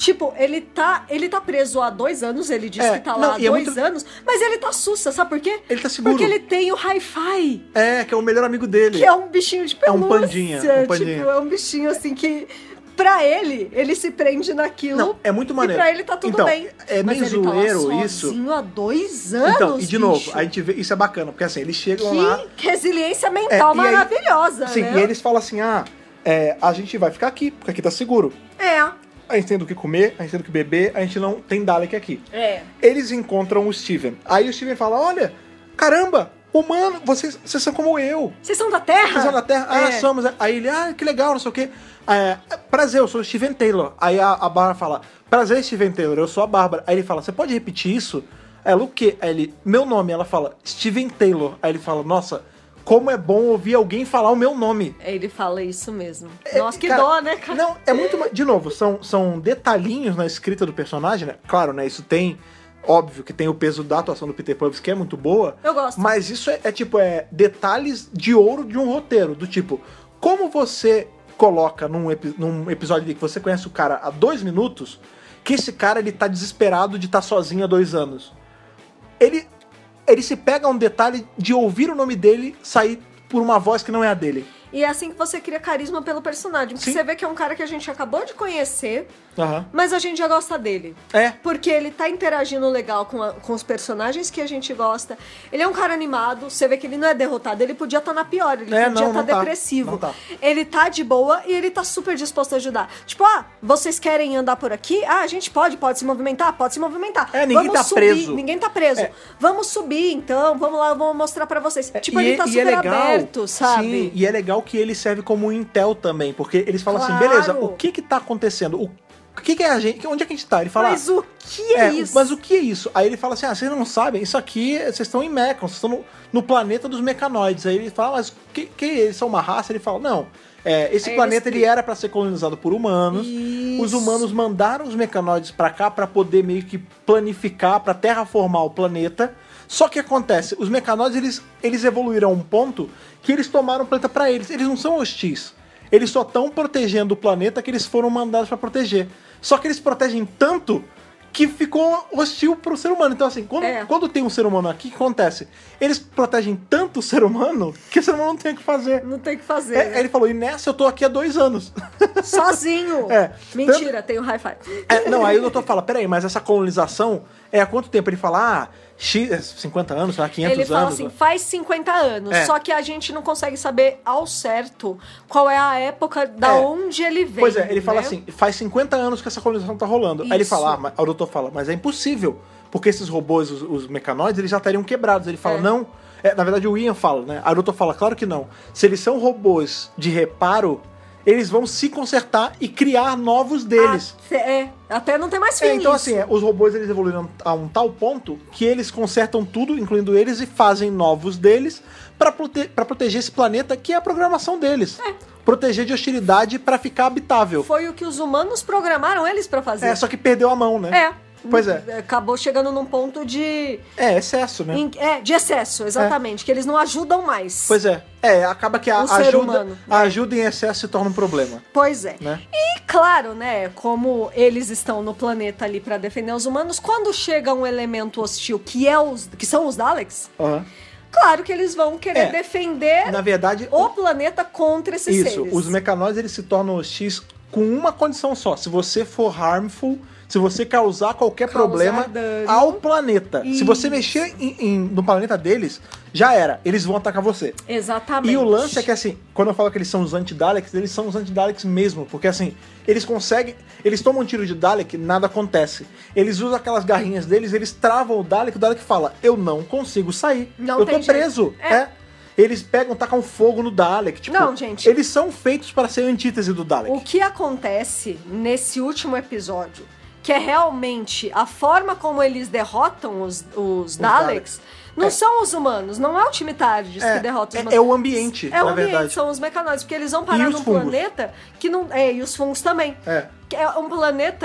Tipo, ele tá, ele tá preso há dois anos, ele disse É, que tá lá não, há e é dois muito- anos, mas ele tá sussa, sabe por quê? Ele tá seguro. Porque ele tem o Hi-Fi, É, que é o melhor amigo dele. que é um bichinho de É pelúcia. um pandinha, um pandinha. Tipo, é um bichinho assim que, pra ele, ele se prende naquilo. Não, é muito maneiro. E pra ele tá tudo então, bem. é Mas meio ele tá lá zoeiro isso. sozinho há dois anos, Então, e de novo, bicho. a gente vê, isso é bacana, porque assim, eles chegam Que lá. resiliência É, mental e aí- maravilhosa, Sim, né? e eles falam assim: ah, é, a gente vai ficar aqui, porque aqui tá seguro. É, A gente tem do que comer, a gente tem do que beber, a gente não tem Dalek aqui. é. Eles encontram o Steven. Aí o Steven fala: olha, caramba, humano, vocês, vocês são como eu. Vocês são da Terra? Vocês são da Terra? Ah, É. somos. Aí ele, ah, que legal, não sei o quê. É, prazer, eu sou o Steven Taylor. Aí a, a Bárbara fala: prazer, Steven Taylor, eu sou a Bárbara. Aí ele fala: você pode repetir isso? Ela, o quê? Aí ele, meu nome. Ela fala: Steven Taylor. Aí ele fala: nossa, como é bom ouvir alguém falar o meu nome. Ele fala isso mesmo. É, Nossa, que cara, dó, né, cara? Não, é muito. ma- De novo, são, são detalhinhos na escrita do personagem, né? Claro, né? Isso tem. Óbvio que tem o peso da atuação do Peter Purves, que é muito boa. Eu gosto. Mas isso é, é tipo, é detalhes de ouro de um roteiro. Do tipo, como você coloca num, epi- num episódio ali que você conhece o cara há dois minutos, que esse cara ele tá desesperado de estar sozinho há dois anos. Ele, ele se pega a um detalhe de ouvir o nome dele sair por uma voz que não é a dele. E é assim que você cria carisma pelo personagem. Porque Sim. você vê que é um cara que a gente acabou de conhecer, Aham. mas a gente já gosta dele. É. Porque ele tá interagindo legal com, a- com os personagens que a gente gosta. Ele é um cara animado, você vê que ele não é derrotado. Ele podia estar na pior, ele É, podia não, estar não tá. depressivo. Não tá. Ele tá de boa e ele tá super disposto a ajudar. Tipo, ah, vocês querem andar por aqui? Ah, a gente pode, pode se movimentar? Pode se movimentar. É, ninguém Vamos tá subir. preso. Ninguém tá preso. É. Vamos subir então, vamos lá, vamos mostrar pra vocês. Tipo, E- ele tá e super aberto, sabe? Sim, e é legal que ele serve como um intel também, porque eles falam Claro. assim, beleza, o que que tá acontecendo? O, o que que é a gente? Onde é que a gente tá? Ele fala, Mas o que é, isso? Mas o que é isso? Aí ele fala assim, ah, vocês não sabem, isso aqui, vocês estão em Mecon, vocês estão no, no planeta dos mecanoides. Aí ele fala, mas que, que eles são uma raça? Ele fala, não, é, esse Aí planeta eles- ele era pra ser colonizado por humanos. Isso. Os humanos mandaram os mecanoides pra cá pra poder meio que planificar, pra terraformar o planeta. Só que acontece, os mecanoides eles, eles evoluíram a um ponto que eles tomaram o planeta pra eles. Eles não são hostis. Eles só estão protegendo o planeta que eles foram mandados pra proteger. Só que eles protegem tanto que ficou hostil pro ser humano. Então, assim, quando, É. quando tem um ser humano aqui, o que acontece? Eles protegem tanto o ser humano que o ser humano não tem o que fazer. Não tem o que fazer. É, né? ele falou, e nessa eu tô aqui há dois anos. Sozinho. É. Mentira, tem o hi-fi. É, não, aí o doutor fala, peraí, mas essa colonização é há quanto tempo? Ele fala, ah, X, cinquenta anos, sei lá, quinhentos Ele fala anos. assim, faz cinquenta anos, É. só que a gente não consegue saber ao certo qual é a época da É. onde ele vem. Pois é, ele fala né? assim, faz cinquenta anos que essa colonização tá rolando. Aí ele Isso. fala, ah, mas, aí o doutor fala, mas é impossível, porque esses robôs, os, os mecanoides, eles já estariam quebrados. Ele fala, É. não, é, na verdade o Ian fala, né? Aí o doutor fala, claro que não. Se eles são robôs de reparo, eles vão se consertar e criar novos deles. Até, é, até não tem mais fim É, então nisso. assim, é, os robôs eles evoluíram a um tal ponto que eles consertam tudo, incluindo eles, e fazem novos deles pra prote pra proteger esse planeta, que é a programação deles. Proteger de hostilidade pra ficar habitável. Foi o que os humanos programaram eles pra fazer. É, só que perdeu a mão, né? É. Pois é. Acabou chegando num ponto de... É, excesso, né? em- é, de excesso, exatamente. Que eles não ajudam mais. Pois é. É, acaba que a O ser ajuda, humano, a ajuda em excesso se torna um problema, Pois é. né? E claro, né, como eles estão no planeta ali pra defender os humanos, quando chega um elemento hostil que é os que são os Daleks, Aham. claro que eles vão querer É. defender Na verdade, o planeta contra esses isso, seres. os mecanoides eles se tornam hostis com uma condição só. Se você for harmful, se você causar qualquer Causar problema dano. ao planeta. Se você Isso. mexer em- em- no planeta deles, já era. Eles vão atacar você. Exatamente. E o lance é que, assim, quando eu falo que eles são os anti-Daleks, eles são os anti-Daleks mesmo. Porque, assim, eles conseguem... Eles tomam um tiro de Dalek, nada acontece. Eles usam aquelas garrinhas deles, eles travam o Dalek, o Dalek fala, eu não consigo sair. Não eu tem tô jeito. preso. É. É. Eles pegam, tacam fogo no Dalek. Tipo, Não, gente. Eles são feitos para ser a antítese do Dalek. O que acontece nesse último episódio, que é realmente a forma como eles derrotam os, os, Daleks, Daleks. não É. são os humanos, não é o time Tardes É, que derrota os é- humanos. é o ambiente, É o na ambiente, verdade. são os mecanoides, porque eles vão E parar os num fungos. planeta que não... É, e os fungos também. É. Que é um planeta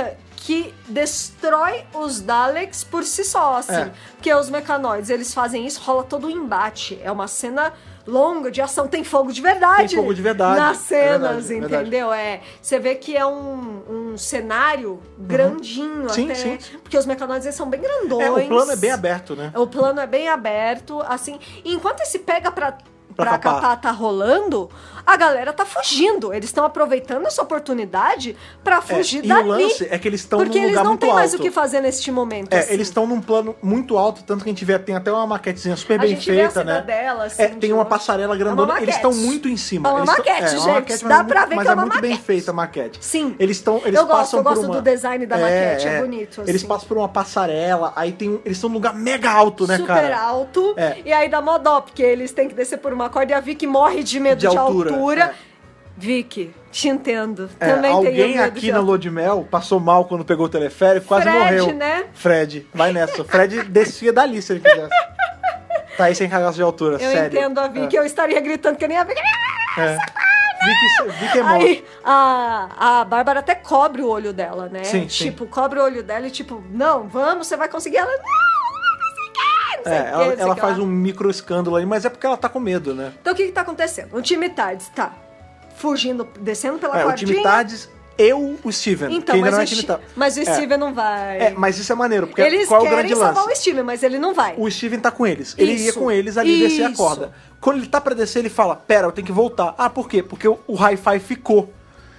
que destrói os Daleks por si só, assim. É. Porque os mecanoides, eles fazem isso, rola todo um embate. É uma cena longa de ação, tem fogo de verdade. Tem fogo de verdade. Nas cenas, É verdade, é entendeu? É, você vê que é um, um cenário grandinho Sim, até. sim. Porque os mecanoides, eles são bem grandões. É, o plano é bem aberto, né? O plano é bem aberto, assim. E enquanto esse pega pra, pra, capar. capar tá rolando, a galera tá fugindo. Eles estão aproveitando essa oportunidade pra fugir É, e dali. o lance é que eles estão num Porque lugar eles não muito têm mais alto. o que fazer neste momento. É, assim. eles estão num plano muito alto, tanto que a gente vê, tem até uma maquetezinha super A bem gente vê a feita, né? cidadela, assim, É, tem de uma longe. passarela grandona, É uma eles maquete. estão muito em cima. É uma Eles tão- maquete, é, gente, uma maquete, dá mas, pra muito- ver mas que é é uma muito bem maquete. feita a maquete. Sim. Eles estão, eles Eu gosto, passam eu por gosto uma... do design da maquete, é bonito, Eles assim. passam por uma passarela, aí tem um... eles estão num lugar mega alto, né, Super cara? alto. É. E aí dá mó dó, porque eles têm que descer por uma corda e a Vicky morre de medo De de, altura, altura. é. Vicky, te entendo. É, Também tenho alguém medo aqui de na altura. Lua de Mel passou mal quando pegou o teleférico, quase Fred, morreu. né? Fred, vai nessa. O Fred descia dali se ele quisesse. Tá aí sem cagaço de altura, Eu sério. entendo a Vicky, eu estaria gritando que nem a Vicky. É. Vicky, Vicky é morta. Aí a, a Bárbara até cobre o olho dela, né? Sim, tipo, cobre o olho dela e tipo, não, vamos, você vai conseguir. Ela, não, não vai conseguir, não sei É, o quê, ela, não sei ela o que faz lá. um micro escândalo aí, mas é porque ela tá com medo, né? Então o que que tá acontecendo? O time Tardes tá fugindo, descendo pela É, o cordinha. time Tardes, eu, o Steven, Então, que ainda mas, não é o time Sti- Tardes. mas o É. Steven não vai. É, mas isso é maneiro, porque Eles qual é o querem grande salvar lance? o Steven, mas ele não vai. O Steven tá com eles. Ele ia Isso. com eles ali descer a Isso. corda. Quando ele tá pra descer, ele fala, pera, eu tenho que voltar. Ah, por quê? Porque o, o hi-fi ficou.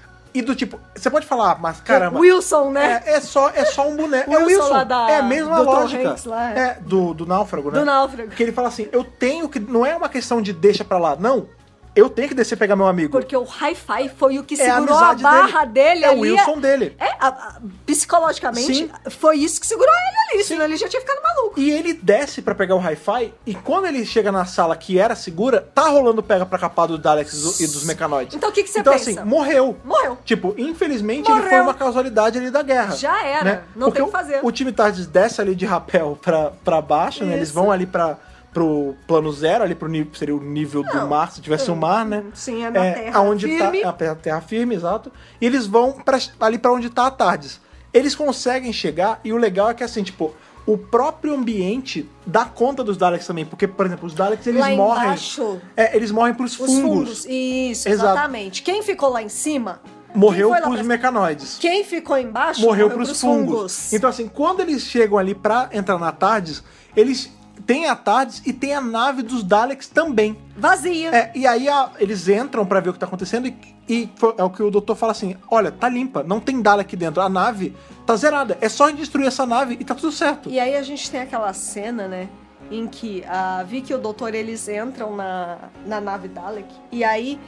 E do tipo, você pode falar, ah, mas caramba... Wilson, né? É, é só, é só um boneco. O é o Wilson Wilson. lá da- é a mesma do Tom lógica. Hanks lá, é. é, do, do náufrago, né? Do náufrago. Que ele fala assim, eu tenho que... Não é uma questão de deixa pra lá, não. Eu tenho que descer e pegar meu amigo. Porque o hi-fi foi o que É a segurou a, amizade barra dele, dele. É o ali. Wilson dele. É, a- a- psicologicamente, Sim. foi isso que segurou ele ali, senão ele já tinha ficado maluco. E ele desce pra pegar o hi-fi, e quando ele chega na sala que era segura, tá rolando pega pra capar do Daleks e do- e dos mecanoides. Então o que que você então, pensa? assim, morreu. Morreu. Tipo, infelizmente Morreu. ele foi uma causalidade ali da guerra. Já era, né? não Porque tem o que fazer. O, o time Tardes desce ali de rapel pra, pra baixo, né? Eles Isso. vão ali pra, pro plano zero, ali pro nível, seria o nível do Não. mar, se tivesse um mar, né? Sim, é na terra aonde firme. Tá, é a terra firme, exato. E eles vão pra, ali pra onde tá a Tardes. Eles conseguem chegar, e o legal é que assim, tipo, o próprio ambiente dá conta dos Daleks também, porque, por exemplo, os Daleks, eles Lá morrem... embaixo, É, eles morrem pros os fungos. fungos. Isso, Exato. exatamente. Quem ficou lá em cima... Morreu quem foi lá pros pra- mecanoides. Quem ficou embaixo Morreu pros pros fungos. Então, assim, quando eles chegam ali pra entrar na Tardes, eles têm a Tardes e tem a nave dos Daleks também. Vazia. É, e aí a- eles entram pra ver o que tá acontecendo e, e foi- é o que o doutor fala assim, olha, tá limpa, não tem Dalek aqui dentro, a nave tá zerada, é só destruir essa nave e tá tudo certo. E aí a gente tem aquela cena, né, em que a Vicky e o doutor, eles entram na, na nave Dalek, e aí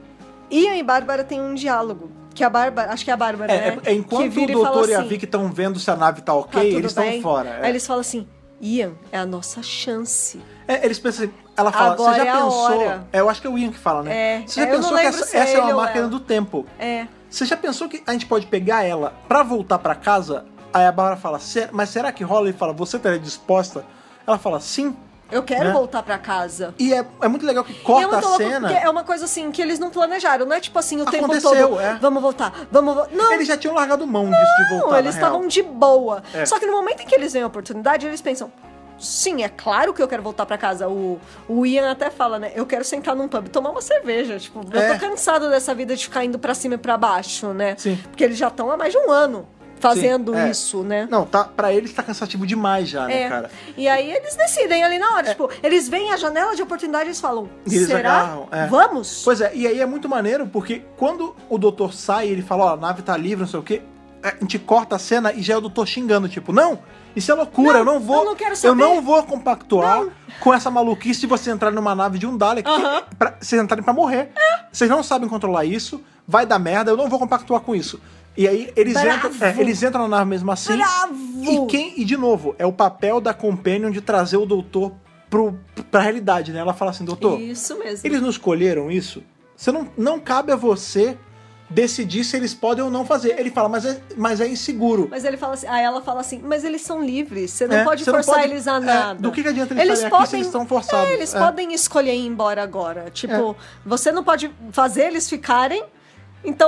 Ian e Bárbara têm um diálogo, que a Bárbara, acho que é a Bárbara, É, né, é, enquanto que o vira e fala doutor e a assim, Vicky estão vendo se a nave tá ok, tá tudo eles estão bem? fora. É. Aí eles falam assim, Ian, é a nossa chance. É, eles pensam assim, ela fala, Agora você já é a pensou... hora. É, eu acho que é o Ian que fala, né? É, Você já é, eu não pensou que lembro essa, se é essa é ele uma ou máquina ela. do tempo? É. Você já pensou que a gente pode pegar ela pra voltar pra casa? Aí a Bárbara fala, "Se- mas será que rola? Ele fala, você estaria disposta? Ela fala, sim. Eu quero Né? voltar pra casa. E é, é muito legal que E é corta muito a louco, cena. porque é uma coisa assim que eles não planejaram, não é tipo assim o tempo Aconteceu, todo. é. Vamos voltar, vamos voltar. Não, Eles já tinham largado mão disso de voltar, não, na eles real. estavam de boa. É. Só que no momento em que eles veem a oportunidade, eles pensam. Sim, é claro que eu quero voltar pra casa. O, o Ian até fala, né? Eu quero sentar num pub e tomar uma cerveja. Tipo, É. eu tô cansado dessa vida de ficar indo pra cima e pra baixo, né? Sim. Porque eles já estão há mais de um ano fazendo Sim, é. isso, né? Não, tá, pra eles tá cansativo demais já, né, É. cara? E aí eles decidem ali na hora. Tipo, eles veem a janela de oportunidade e eles falam: E eles será? agarram, é. Vamos? Pois é, e aí é muito maneiro, porque quando o doutor sai, ele fala, ó, a nave tá livre, não sei o quê, a gente corta a cena e já é o doutor xingando, tipo, não, isso é loucura, Não, eu não vou. eu não quero eu saber. não vou compactuar com essa maluquice de você entrar numa nave de um Dalek, Aham. que, pra, vocês entrarem pra morrer. Vocês não sabem controlar isso, vai dar merda, eu não vou compactuar com isso. E aí eles Bravo. entram, é, eles entram na nave mesmo assim. Bravo. E quem, e de novo, é o papel da Companion de trazer o doutor pro, pra realidade, né? Ela fala assim, doutor, Isso mesmo. eles não escolheram isso? Você não, não cabe a você decidir se eles podem ou não fazer. Ele fala, mas é, mas é inseguro. Mas ele fala assim, aí ela fala assim, mas eles são livres, você não É, pode você não forçar pode- eles a é, nada. do que que adianta eles estarem aqui se eles estão forçados? É, eles É. podem escolher ir embora agora. Tipo, você não pode fazer eles ficarem, então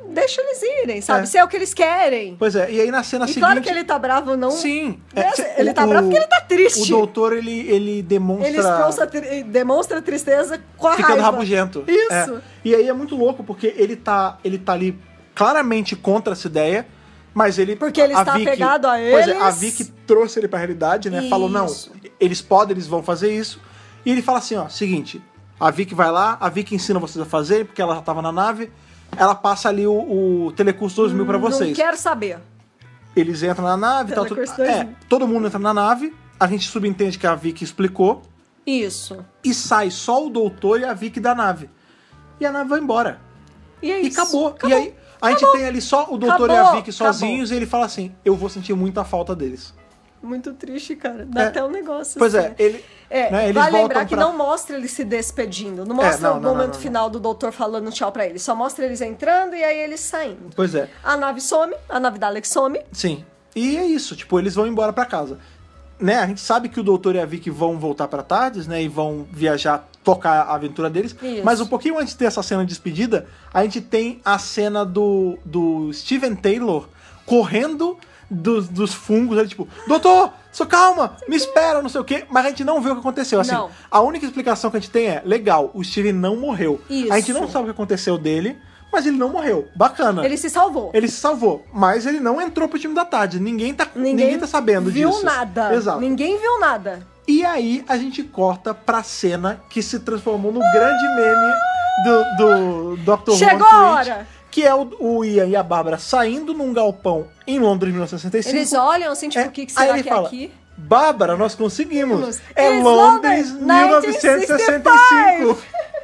deixa eles irem, sabe? É. Se é o que eles querem. Pois é, e aí na cena E seguinte... claro que ele tá bravo, não... Sim. Né? É, ele o- tá bravo porque ele tá triste. O doutor, ele, ele demonstra... Ele demonstra, tri- demonstra tristeza com a ficando raiva. rabugento. Isso. É. E aí é muito louco, porque ele tá, ele tá ali claramente contra essa ideia, mas ele... Porque ele a está Vicky- apegado a Pois é, eles. a Vicky trouxe ele pra realidade, né? Falou, não, Isso. eles podem, eles vão fazer isso. E ele fala assim, ó, seguinte, a Vicky vai lá, a Vicky ensina vocês a fazer, porque ela já tava na nave, ela passa ali o, o Telecurso dois mil pra vocês. Não quero saber. Eles entram na nave, tal, tudo, Telecurso dois mil. é, todo mundo entra na nave, a gente subentende que a Vicky explicou, Isso. e sai só o doutor e a Vicky da nave. E a nave vai embora. E é E isso. acabou. E aí, a gente tem ali só o doutor e a Acabou. Vicky sozinhos, e ele fala assim, eu vou sentir muita falta deles. Muito triste, cara. Dá É. até um negócio Pois assim. é, ele... É, né, eles vale voltam lembrar que pra- não mostra ele se despedindo. Não mostra não, o não, momento não, não. final do doutor falando tchau pra eles. Só mostra eles entrando e aí eles saindo. Pois é, A nave some, a nave da Alex some. sim. E é isso, tipo, eles vão embora pra casa. Né, a gente sabe que o doutor e a Vicky vão voltar pra Tardes, né, e vão viajar, tocar a aventura deles. Isso. Mas um pouquinho antes de ter essa cena de despedida, a gente tem a cena do, do Steven Taylor correndo dos, dos fungos, ele tipo, doutor, só calma, me espera, não sei o quê, mas a gente não vê o que aconteceu. Assim, Não. a única explicação que a gente tem é, legal, o Steven não morreu. Isso. A gente não sabe o que aconteceu dele, mas ele não morreu. Bacana. Ele se salvou. Ele se salvou, mas ele não entrou pro time da tarde. Ninguém tá, ninguém tá sabendo viu disso. nada. Exato. Ninguém viu nada. E aí a gente corta pra cena que se transformou no grande meme do, do doutor Chegou Who a Tweet, hora. que é o, o Ian e a Bárbara saindo num galpão em Londres, mil novecentos e sessenta e cinco. Eles olham assim, tipo, É, o que, que aí será ele que fala, é aqui? Bárbara, nós conseguimos. É It's Londres, Londres, mil novecentos e sessenta e cinco.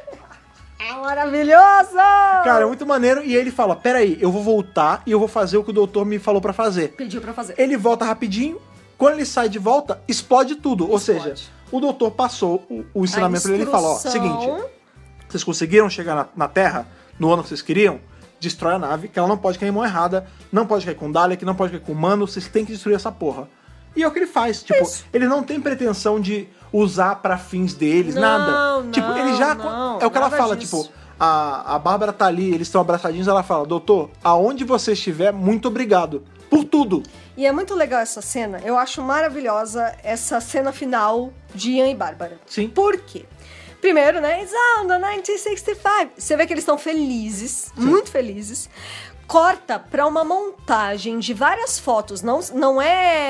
É maravilhoso! Cara, é muito maneiro. E aí ele fala, peraí, eu vou voltar e eu vou fazer o que o doutor me falou pra fazer. Pediu pra fazer. Ele volta rapidinho, quando ele sai de volta, explode tudo. Ou Explode. seja, o doutor passou o, o ensinamento A dele e fala, ó, instrução- seguinte, vocês conseguiram chegar na, na Terra no ano que vocês queriam? Destrói a nave, que ela não pode cair em mão errada, não pode cair com Dalek, não pode cair com humano, vocês têm que destruir essa porra. E é o que ele faz, tipo, Isso. ele não tem pretensão de usar pra fins deles, Não, nada. não, Tipo, ele já... não, é o que ela nada fala, disso. tipo, a, a Bárbara tá ali, eles estão abraçadinhos, ela fala, doutor, aonde você estiver, muito obrigado. Por tudo. E é muito legal essa cena. Eu acho maravilhosa essa cena final de Ian e Bárbara. Sim. Por quê? Primeiro, né? It's on the nineteen sixty-five. Você vê que eles estão felizes, muito felizes. Corta pra uma montagem de várias fotos. Não, não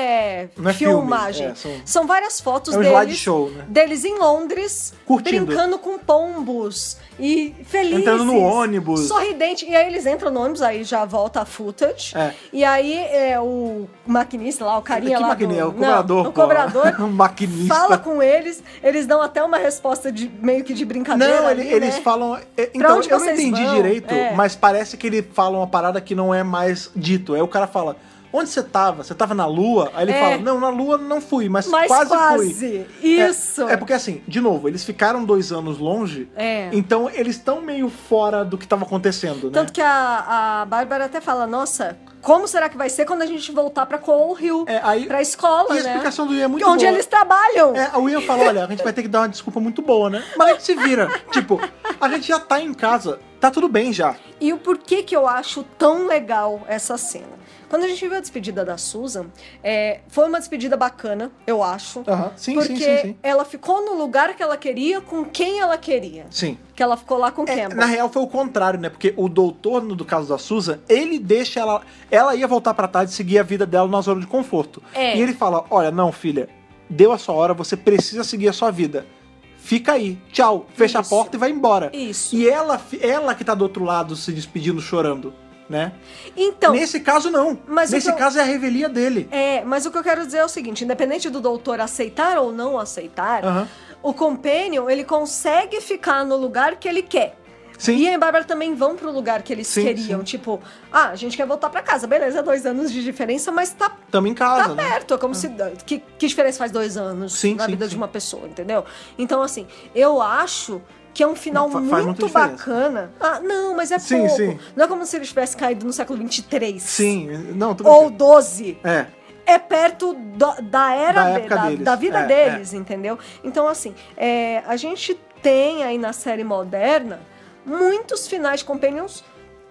é, Não é filme, filmagem. é, são- são... várias fotos É um deles. slideshow, né? Deles em Londres, Curtindo. brincando com pombos. E felizes. Entrando no ônibus. Sorridente. E aí eles entram no ônibus, aí já volta a footage. É. E aí é, o maquinista lá, o carinha Que lá maquinista? do... O cobrador, Não, o pô. cobrador Um maquinista. fala com eles, eles dão até uma resposta de meio que de brincadeira Não, ele- ali, eles né? falam. é, Então, onde eu não vocês entendi vão? direito, É. mas parece que ele fala uma parada que não é mais dito. Aí o cara fala. Onde você tava? Você tava na Lua? Aí ele É. fala, não, na Lua não fui, mas, Mas quase, quase. fui. Isso. É, é porque assim, de novo, eles ficaram dois anos longe, É. então eles estão meio fora do que tava acontecendo, né? Tanto que a, a Bárbara até fala, nossa, como será que vai ser quando a gente voltar pra Coal Hill? É, aí- pra escola, E a né? explicação do Ian é muito Onde boa. eles trabalham. É, o Ian fala, olha, a gente vai ter que dar uma desculpa muito boa, né? Mas a gente se vira. Tipo, a gente já tá em casa, tá tudo bem já. E o porquê que eu acho tão legal essa cena? Quando a gente viu a despedida da Susan, é, foi uma despedida bacana, eu acho. Aham, sim, porque sim, sim, sim. ela ficou no lugar que ela queria, com quem ela queria. Sim. Que ela ficou lá com É, Campbell. na real foi o contrário, né? Porque o doutor, no do caso da Susan, ele deixa ela... Ela ia voltar pra tarde e seguir a vida dela na zona de conforto. É. E ele fala, olha, não, filha, deu a sua hora, você precisa seguir a sua vida. Fica aí, tchau, fecha Isso. a porta e vai embora. Isso. E ela, ela que tá do outro lado se despedindo, chorando, né? Então, Nesse caso, não. Mas o Nesse que eu- caso é a revelia dele. é, mas o que eu quero dizer é o seguinte, independente do doutor aceitar ou não aceitar, Aham. o Companion, ele consegue ficar no lugar que ele quer. Sim. E a Bárbara também vão pro lugar que eles Sim, queriam. sim. Tipo, ah, a gente quer voltar pra casa. Beleza, dois anos de diferença, mas tá, Tamo em casa, tá né? perto. É como se... Que, que diferença faz dois anos Sim, na sim, vida sim. de uma pessoa, entendeu? Então, assim, eu acho que é um final Fa- faz muita muito diferença. bacana. Ah, não, mas é Sim, pouco. sim. Não é como se ele tivesse caído no século vinte e três. Sim. Não, tudo Ou bem. doze. É. É perto do- da era Da de- época da, deles. da vida É, deles, entendeu? Então, assim, é, a gente tem aí na série moderna muitos finais Companions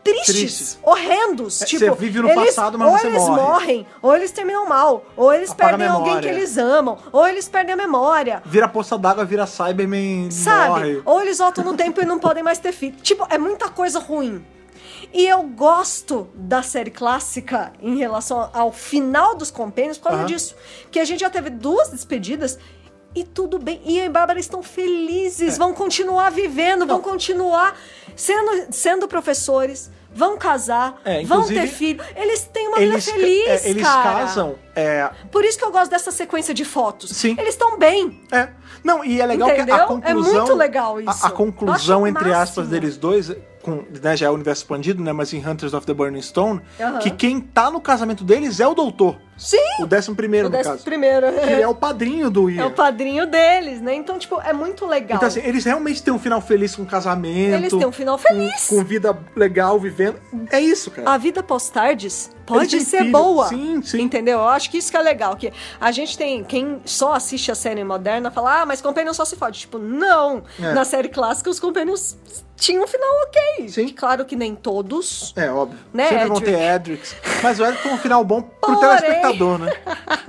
tristes, Tristes. horrendos. É, tipo, você vive no eles, passado, mas ou você eles morre. morrem, ou eles terminam mal, ou eles Apaga perdem a alguém memória. que eles amam, ou eles perdem a memória. Vira poça d'água, vira Cyberman, Sabe? morre. Ou eles voltam no tempo e não podem mais ter filho. Tipo, é muita coisa ruim. E eu gosto da série clássica em relação ao final dos Companions por causa Aham. disso. Que a gente já teve duas despedidas e tudo bem. Ian e Bárbara estão felizes, É. vão continuar vivendo, vão continuar sendo, sendo professores, vão casar, É, vão inclusive, ter filho. Eles têm uma Eles, vida feliz, é, eles cara. casam. É, Por isso que eu gosto dessa sequência de fotos. Sim. Eles estão bem. é. Não, e é legal Entendeu? que a É conclusão. muito legal a- isso. A, conclusão, Eu acho entre o aspas, máximo. deles dois, com, né, já é o universo expandido, né? Mas em Hunters of the Burning Stone, Aham. que quem tá no casamento deles é o doutor. Sim! O décimo primeiro, O no décimo caso. primeiro. Que ele é o padrinho do Ian. É o padrinho deles, né? Então, tipo, é muito legal. Então, assim, eles realmente têm um final feliz com casamento. Eles têm um final feliz. Com, com vida legal, vivendo. É isso, cara. A vida pós-tardes pode têm ser filho. boa. Sim, sim. Entendeu? Eu acho que isso que é legal. Que a gente tem... Quem só assiste a série moderna fala, ah, mas Companions só se fode. Tipo, não. É. Na série clássica, os Companions tinham um final ok. Sim. Claro que nem todos. É, óbvio. Né, Sempre vão Edric? ter Edrix. Mas o Edric tem um final bom pro Porém- telespectador, né?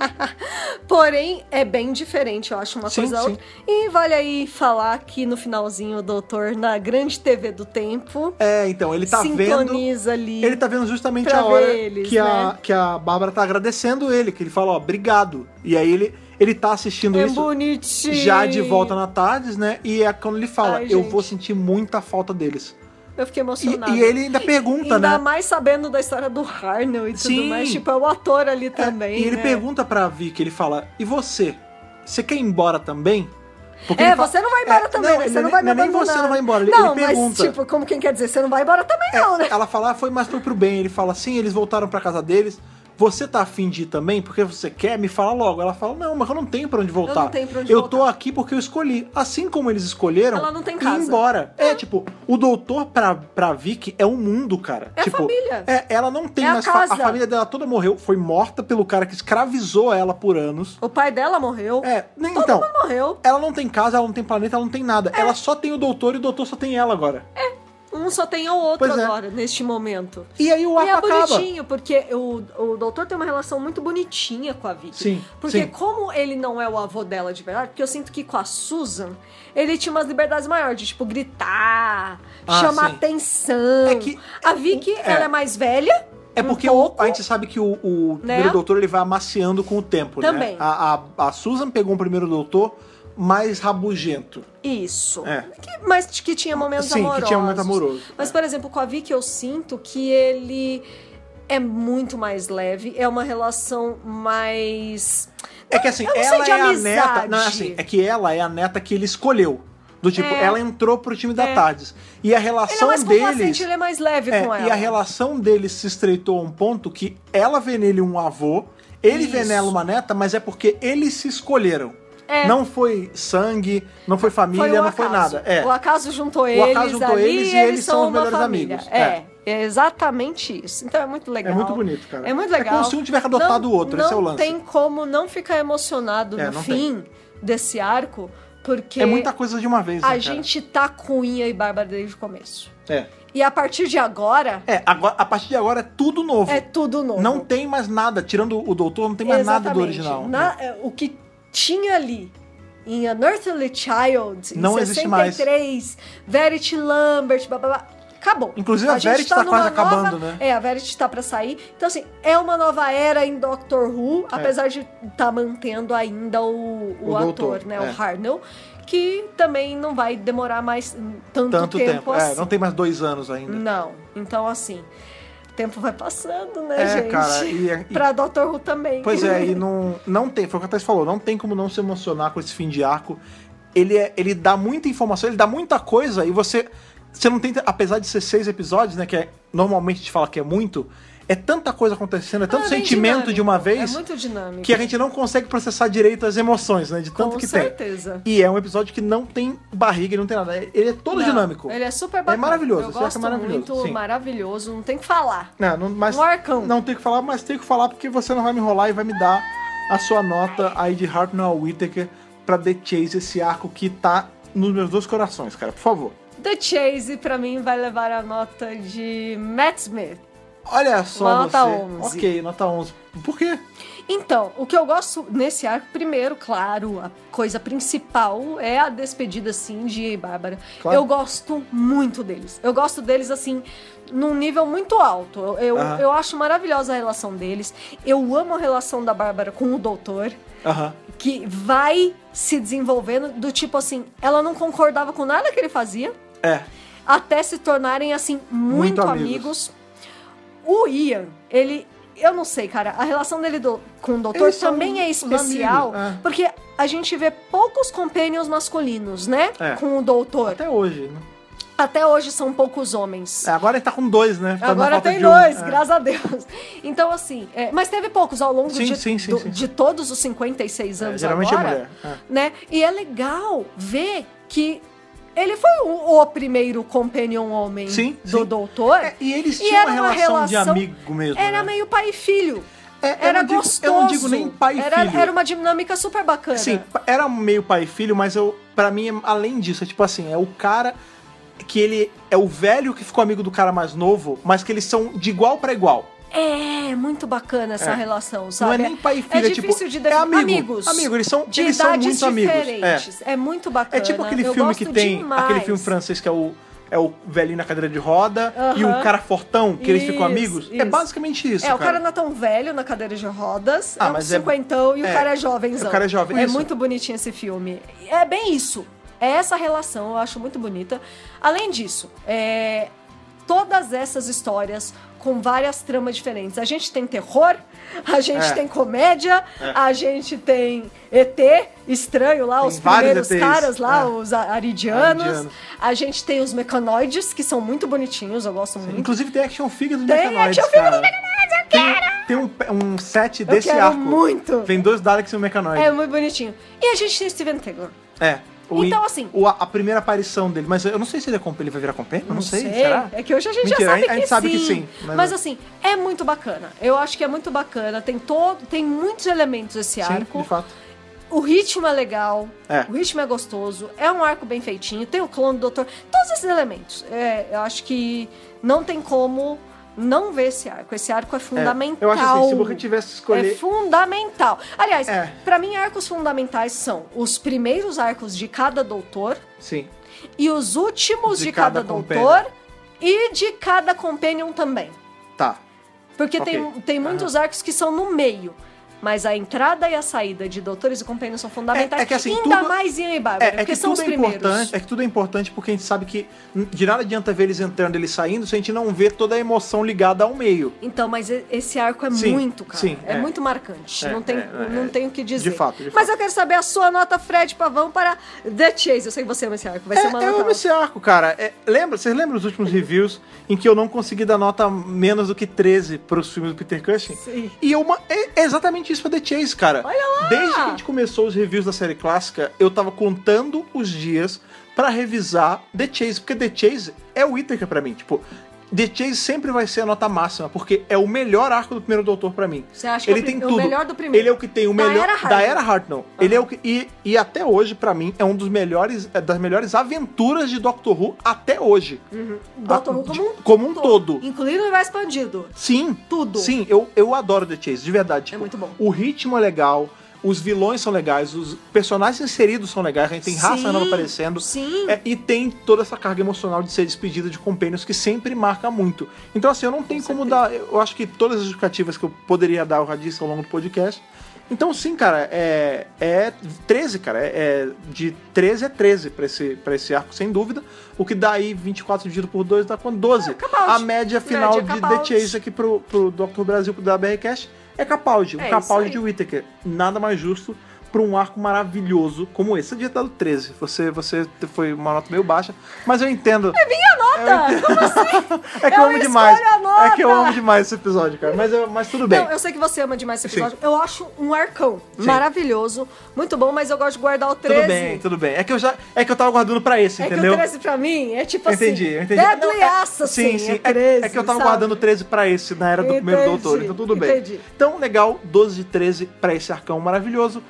Porém, é bem diferente, eu acho, uma Sim, coisa da sim. outra. E vale aí falar que no finalzinho o doutor, na grande T V do tempo, É, então, ele tá vendo. sintoniza ali. Ele tá vendo justamente pra a hora ver eles, que, a, né? que a Bárbara tá agradecendo ele, que ele fala, ó, obrigado. E aí ele, ele tá assistindo É isso bonitinho. já de volta na Tardes, né? E é quando ele fala, Ai, eu gente. vou sentir muita falta deles. Eu fiquei E, emocionada. e ele ainda pergunta, Ainda né? mais sabendo da história do Harnell e tudo Sim. mais. Tipo, é o ator ali É, também, e ele né? pergunta pra Vicky, ele fala, e você? Você quer ir embora também? Porque É, ele fala- você não vai embora É, também, né? ele Você não vai me não é nem abandonar. você não vai embora, ele, Não, ele pergunta. mas tipo, como quem quer dizer, você não vai embora também não, né? Ela fala, ah, foi mais foi pro bem. Ele fala, sim, eles voltaram pra casa deles. Você tá afim de ir também? Porque você quer? Me fala logo. Ela fala, não, mas eu não tenho pra onde voltar. Eu não tenho pra onde Eu voltar. tô aqui porque eu escolhi. Assim como eles escolheram, Ela não tem ir casa. embora. É, tipo, o doutor pra, pra Vicky é um mundo, cara. É a tipo, família. É, ela não tem É a mais... fa- casa. A família dela toda morreu. Foi morta pelo cara que escravizou ela por anos. O pai dela morreu. É, nem- Todo então... mundo morreu. Ela não tem casa, ela não tem planeta, ela não tem nada. É. Ela só tem o doutor e o doutor só tem ela agora. Um só tem o outro Pois é. agora, neste momento. E aí o E arco é acaba. bonitinho, porque o, o doutor tem uma relação muito bonitinha com a Vicky. Sim, Porque sim. como ele não é o avô dela de verdade, porque eu sinto que com a Susan, ele tinha umas liberdades maiores, de tipo, gritar, Ah, chamar sim. atenção. É que- A Vicky, é. ela é mais velha. É um porque o- pouco, a gente sabe que o, o né? primeiro doutor ele vai amaciando com o tempo, Também. né? A, a, a Susan pegou um primeiro doutor mais rabugento. Isso. É. Que- mas que tinha momentos Sim, que amorosos. tinha momento amoroso. Mas, É. por exemplo, com a Vicky eu sinto que ele é muito mais leve, é uma relação mais... É que assim, eu não sei ela de é a amizade. neta. Não, é assim, é que ela é a neta que ele escolheu. Do tipo, É. ela entrou pro time da É. Tardes. E a Ele é relação mais deles. complacente, ele é mais leve É, com ela. e a relação deles se estreitou a um ponto que ela vê nele um avô, ele vê Isso. nela uma neta, mas é porque eles se escolheram. É. Não foi sangue, não foi família, Foi o não foi acaso. nada. É. O acaso juntou O eles acaso juntou ali eles e e eles são os uma melhores família. amigos. É, é exatamente isso. Então é muito legal. É muito bonito, cara. É muito É legal. como se um tivesse adotado Não- o outro, esse é o Não lance. tem como não ficar emocionado É, no não fim desse arco, porque É muita coisa de uma vez, né, a cara? gente tá com Ian e Bárbara desde o começo. É. E a partir de agora, É, agora, a partir de agora é tudo novo. é tudo novo. Não tem mais nada, tirando o doutor, não tem mais nada do Exatamente. original. Na- é, o que tinha ali em An Earthly Child, Não em existe sessenta e três, Verity Lambert, blá, blá, blá, acabou. Inclusive, a gente Verity tá numa quase acabando, né? É, a Verity tá pra sair. Então, assim, é uma nova era em Doctor Who, apesar de tá mantendo ainda o, o, O ator, doutor, né? é. O Harnell, que também não vai demorar mais tanto, Tanto tempo, tempo. assim. É, não tem mais dois anos ainda. Não. Então, assim, o tempo vai passando, né, É, gente? cara, e- e- Pra Doctor Who também. Pois é, e não, não tem, foi o que a Thais falou, não tem como não se emocionar com esse fim de arco. Ele, é, ele dá muita informação, ele dá muita coisa e você, você não tem, apesar de ser seis episódios, né, que é, normalmente a gente fala que é muito, é tanta coisa acontecendo, é tanto Ah, bem sentimento dinâmico. de uma vez É muito dinâmico. que a gente não consegue processar direito as emoções, né, de tanto Com que certeza. tem. E é um episódio que não tem barriga, ele não tem nada, ele é todo Não, dinâmico. Ele é super bacana. maravilhoso, Eu esse arco gosto é maravilhoso, muito, sim. maravilhoso. Não tem o que falar. Não, não, mas Um arcão. não tem o que falar, mas tem que falar porque você não vai me enrolar e vai me dar a sua nota aí de Hartnell Whittaker pra The Chase, esse arco que tá nos meus dois corações, cara, por favor. The Chase, pra mim, vai levar a nota de Matt Smith. Olha só Uma nota você. onze. Ok, nota onze. Por quê? Então, o que eu gosto nesse arco, primeiro, claro, a coisa principal é a despedida, assim, de Ian e Bárbara. Claro. Eu gosto muito deles. Eu gosto deles, assim, num nível muito alto. Eu, eu, Aham. eu acho maravilhosa a relação deles. Eu amo a relação da Bárbara com o doutor. Aham. Que vai se desenvolvendo do tipo assim, ela não concordava com nada que ele fazia, É. até se tornarem assim muito, Muito amigos. amigos. O Ian, ele, eu não sei, cara, a relação dele do- com o doutor Eles são também é os especial, amigos, é. porque a gente vê poucos companions masculinos, né, É. com o doutor. Até hoje, né? Até hoje são poucos homens. É, agora ele tá com dois, né? Tá na Agora falta tem de um. dois, É. graças a Deus. Então, assim, é, mas teve poucos ao longo Sim, de, sim, sim, do- sim. de todos os cinquenta e seis anos geralmente é agora. mulher, é. Né? E é legal ver que ele foi o, o primeiro companion homem Sim, do sim. doutor. É, e eles E tinham era uma uma relação, de relação- amigo mesmo. Era né? meio pai e filho. É, eu Era não digo- gostoso. Eu não digo nem pai e era, filho. Era uma dinâmica super bacana. Sim, era meio pai e filho, mas eu, pra mim, além disso, é tipo assim, é o cara que ele é o velho que ficou amigo do cara mais novo, mas que eles são de igual pra igual. É, muito bacana essa É. relação, sabe? Não é nem pai e filho, é é tipo, difícil de é definir. amigo. Amigos. Amigo, eles são, de eles são idades muito amigos. É. diferentes. É. muito bacana. É tipo aquele Eu filme gosto que tem, demais. aquele filme francês que é o, é o velhinho na cadeira de roda e Aham. um cara fortão, que eles ficam Isso, amigos. É isso. basicamente isso, É, o cara não é tão velho na cadeira de rodas, Ah, é um mas é- cinquentão e o é, cara é jovenzão. o cara é jovem, É isso. muito bonitinho esse filme. É bem isso. É essa relação, eu acho muito bonita. Além disso, é, todas essas histórias com várias tramas diferentes. A gente tem terror, a gente É. tem comédia, É. a gente tem E T estranho lá, Tem os vários primeiros E Tês, caras lá, é. os a- aridianos. Aridianos. A gente tem os mecanoides, que são muito bonitinhos, eu gosto muito. Inclusive tem action figure do Tem Mechanoids, action figure cara. do Mechanoids, eu Tem, quero! tem um, um set Eu desse quero arco. muito! Vem dois Daleks e um Mechanoid. É muito bonitinho. E a gente tem Steven Taylor. É. O, Então, assim- o- a primeira aparição dele, mas eu não sei se ele, é, comp- ele vai virar companion, eu não, sei, será? É que hoje a gente Mentira, já sabe a gente que sabe sim. que sim, Mas, mas- assim, é muito bacana. Eu acho que é muito bacana. Tem todo, tem muitos elementos esse Sim, arco. de fato. O ritmo é legal. É. O ritmo é gostoso. É um arco bem feitinho. Tem o clone do doutor. Todos esses elementos. É, eu acho que não tem como não ver esse arco. Esse arco é fundamental. É, eu acho assim, se você tivesse que escolher... É fundamental. Aliás, É. pra mim, arcos fundamentais são os primeiros arcos de cada doutor Sim. e os últimos de, De cada, cada doutor e de cada companion também. Tá. Porque Ok. tem, tem muitos arcos que são no meio. Mas a entrada e a saída de doutores e companions são fundamentais. É- é que, assim, ainda tudo- mais Ian e Bárbara, É, é porque que são tudo os é primeiros. importante, é que tudo é importante porque a gente sabe que de nada adianta ver eles entrando e eles saindo se a gente não vê toda a emoção ligada ao meio. Então, mas e- esse arco é Sim, muito, cara. sim, é, é. muito marcante. É, não tem, é, é, não é. tenho o que dizer. De fato, de Mas fato. eu quero saber a sua nota, Fred Pavão, para The Chase. Eu sei que você ama esse arco. Vai ser uma É, eu nota amo esse arco, cara. É, lembra, vocês lembram dos últimos reviews em que eu não consegui dar nota menos do que treze pros filmes do Peter Cushing? Sim. E eu, ma- é exatamente isso pra The Chase, cara. Olha lá! Desde que a gente começou os reviews da série clássica, eu tava contando os dias pra revisar The Chase, porque The Chase é o Whittaker pra mim. Tipo, The Chase sempre vai ser a nota máxima, porque é o melhor arco do primeiro Doutor pra mim. Você acha que ele é o tem pri- o tudo. melhor do primeiro? Ele é o que tem o Da melhor era da Hartnell. era Hartnell. Ele é o que e, e até hoje pra mim é um dos melhores é das melhores aventuras de Doctor Who até hoje. Doutor Who Ah, como um, como um todo. Incluindo o universo expandido. Sim. Tudo. Sim, eu, eu adoro The Chase, de verdade. Tipo, muito bom. O ritmo é legal, os vilões são legais, os personagens inseridos são legais, a gente tem raça Sim, nova aparecendo. sim. É, e tem toda essa carga emocional de ser despedida de companions que sempre marca muito. Então, assim, eu não tenho como dar. Eu acho que todas as justificativas que eu poderia dar, eu já disse ao longo do podcast. Então, sim, cara, é, é treze, cara. É, é- de treze a treze pra esse, pra esse arco, sem dúvida. O que dá aí vinte e quatro dividido por dois dá quanto? doze. É, Capaldi. A média final Média, de Capaldi. The Chase aqui pro, pro Doctor Brasil, pro W R Cast, é Capaldi. É Um isso Capaldi aí. de Whittaker. Nada mais justo pra um arco maravilhoso como esse. Você devia ter dado treze. Você, você foi uma nota meio baixa, mas eu entendo. É minha nota! Como assim? É que eu, Eu amo demais. escolho a nota. É que eu amo demais esse episódio, cara. Mas, eu- mas tudo bem. Não, eu sei que você ama demais esse Sim. episódio. Eu acho um arcão Sim. maravilhoso, muito bom, mas eu gosto de guardar o treze. Tudo bem, tudo bem. É que eu já, é que eu tava guardando pra esse, É entendeu? que o treze pra mim é tipo Eu assim. entendi, eu entendi. Deadly Não, é- ass, assim, sim, sim. é treze, é que eu tava sabe? guardando treze pra esse na era do primeiro Entendi, doutor, então tudo bem. entendi. Então, legal, doze de treze pra esse arcão maravilhoso.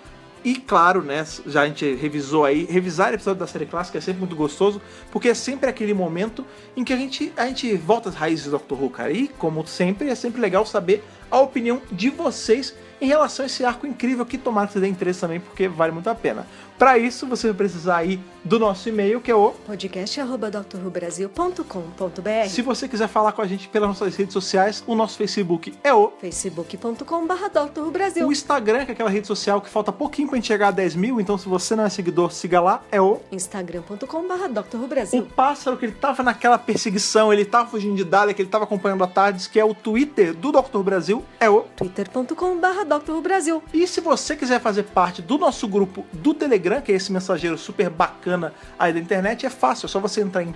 E claro, né, já a gente revisou aí, revisar episódio da série clássica é sempre muito gostoso, porque é sempre aquele momento em que a gente, a gente volta às raízes do Doctor Who, cara. E, como sempre, é sempre legal saber a opinião de vocês em relação a esse arco incrível que tomara que você dê interesse também, porque vale muito a pena. Para isso, você vai precisar aí do nosso e-mail, que é o podcast arroba doutor who brasil ponto com ponto b r. Se você quiser falar com a gente pelas nossas redes sociais, o nosso Facebook é o facebook ponto com barra doutor who brasil. O Instagram, que é aquela rede social que falta pouquinho pra gente chegar a dez mil, então se você não é seguidor, siga lá, é o instagram ponto com barra doutor who O brasil. pássaro que ele tava naquela perseguição, ele tava fugindo de Dalek, que ele tava acompanhando a Tardes, que é o Twitter do Doctor Who Brasil, é o twitter ponto com barra doutor who brasil. E se você quiser fazer parte do nosso grupo do Telegram, que é esse mensageiro super bacana aí da internet, é fácil, é só você entrar em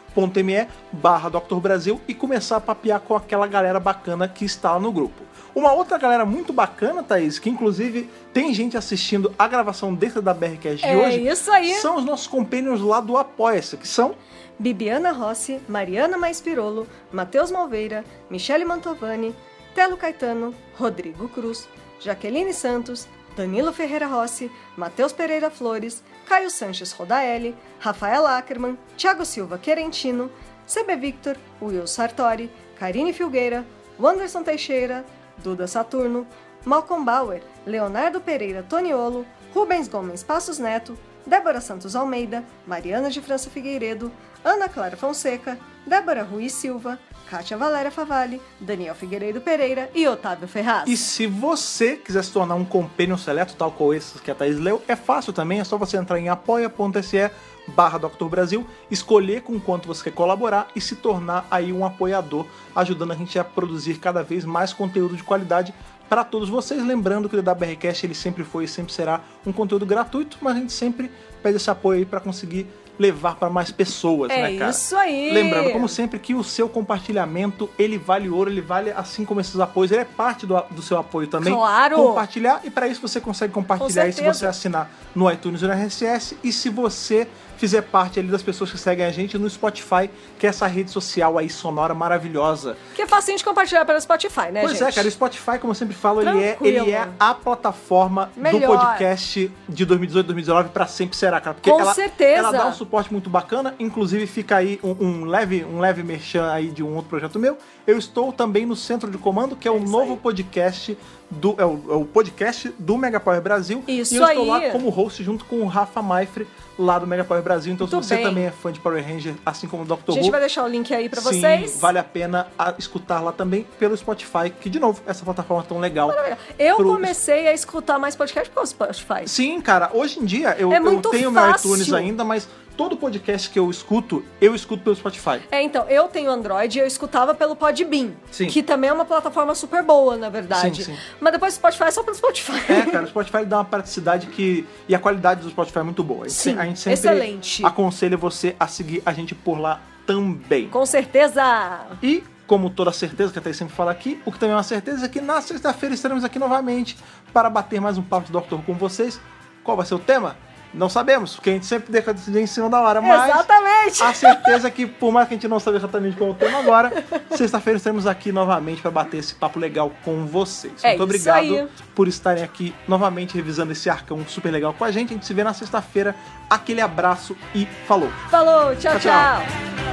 t.me barra Doctor Brasil e começar a papear com aquela galera bacana que está lá no grupo. Uma outra galera muito bacana, Thaís, que inclusive tem gente assistindo a gravação dentro da B R Cast de é hoje, isso aí. São os nossos companions lá do Apoia-se, que são Bibiana Rossi, Mariana Maispirolo, Matheus Malveira, Michele Mantovani, Telo Caetano, Rodrigo Cruz, Jaqueline Santos, Danilo Ferreira Rossi, Matheus Pereira Flores, Caio Sanches Rodaelli, Rafael Ackerman, Thiago Silva Querentino, C B Victor, Will Sartori, Karine Filgueira, Wanderson Teixeira, Duda Saturno, Malcolm Bauer, Leonardo Pereira Toniolo, Rubens Gomes Passos Neto, Débora Santos Almeida, Mariana de França Figueiredo, Ana Clara Fonseca, Débora Ruiz Silva, Kátia Valéria Favalli, Daniel Figueiredo Pereira e Otávio Ferraz. E se você quiser se tornar um companion seleto, tal qual esses que a Thaís leu, é fácil também, é só você entrar em apoia.se barra Doctor Brasil, escolher com quanto você quer colaborar e se tornar aí um apoiador, ajudando a gente a produzir cada vez mais conteúdo de qualidade para todos vocês. Lembrando que o D W R Cast ele sempre foi e sempre será um conteúdo gratuito, mas a gente sempre pede esse apoio aí para conseguir levar para mais pessoas, é né, cara? É isso aí! Lembrando, como sempre, que o seu compartilhamento, ele vale ouro, ele vale assim como esses apoios, ele é parte do, do seu apoio também. Claro! Compartilhar, e para isso você consegue compartilhar aí se você assinar no iTunes ou no R S S, e se você fizer parte ali das pessoas que seguem a gente no Spotify, que é essa rede social aí sonora maravilhosa. Que é facinho de compartilhar pelo Spotify, né, pois gente? Pois é, cara, o Spotify, como eu sempre falo, ele é, ele é a plataforma Melhor. do podcast de dois mil e dezoito, dois mil e dezenove pra sempre será, cara. Porque Com ela, certeza! Ela dá um suporte muito bacana, inclusive fica aí um, um leve, um leve merchan aí de um outro projeto meu. Eu estou também no Centro de Comando, que é, é o novo aí. podcast do é o, é o podcast do Mega Power Brasil. Isso e eu estou aí. lá como host junto com o Rafa Maifre, lá do Mega Power Brasil. Então, muito se você bem. também é fã de Power Ranger, assim como o doutor Who, a gente vai deixar o link aí pra sim, vocês. Vale a pena escutar lá também pelo Spotify, que, de novo, essa plataforma tão legal. Maravilha. Eu pro... comecei a escutar mais podcast pelo Spotify. Sim, cara. Hoje em dia, eu, é eu tenho fácil. meu iTunes ainda, mas todo podcast que eu escuto, eu escuto pelo Spotify. É, então, eu tenho Android e eu escutava pelo Podbean, sim. que também é uma plataforma super boa, na verdade. Sim, sim. Mas depois o Spotify é só pelo Spotify. É, cara, o Spotify dá uma praticidade que... E a qualidade do Spotify é muito boa. A gente, sim, a gente sempre excelente. aconselha você a seguir a gente por lá também. Com certeza! E... como toda certeza que a Thaís sempre fala aqui, o que também é uma certeza é que na sexta-feira estaremos aqui novamente para bater mais um papo de Doctor Who com vocês. Qual vai ser o tema? Não sabemos, porque a gente sempre deixa de decidir em cima da hora, mas exatamente. A certeza é que, por mais que a gente não saiba exatamente qual é o tema agora, sexta-feira estaremos aqui novamente para bater esse papo legal com vocês. É Muito obrigado aí. por estarem aqui novamente revisando esse arcão super legal com a gente. A gente se vê na sexta-feira. Aquele abraço e falou! Falou, tchau, tchau! tchau. tchau.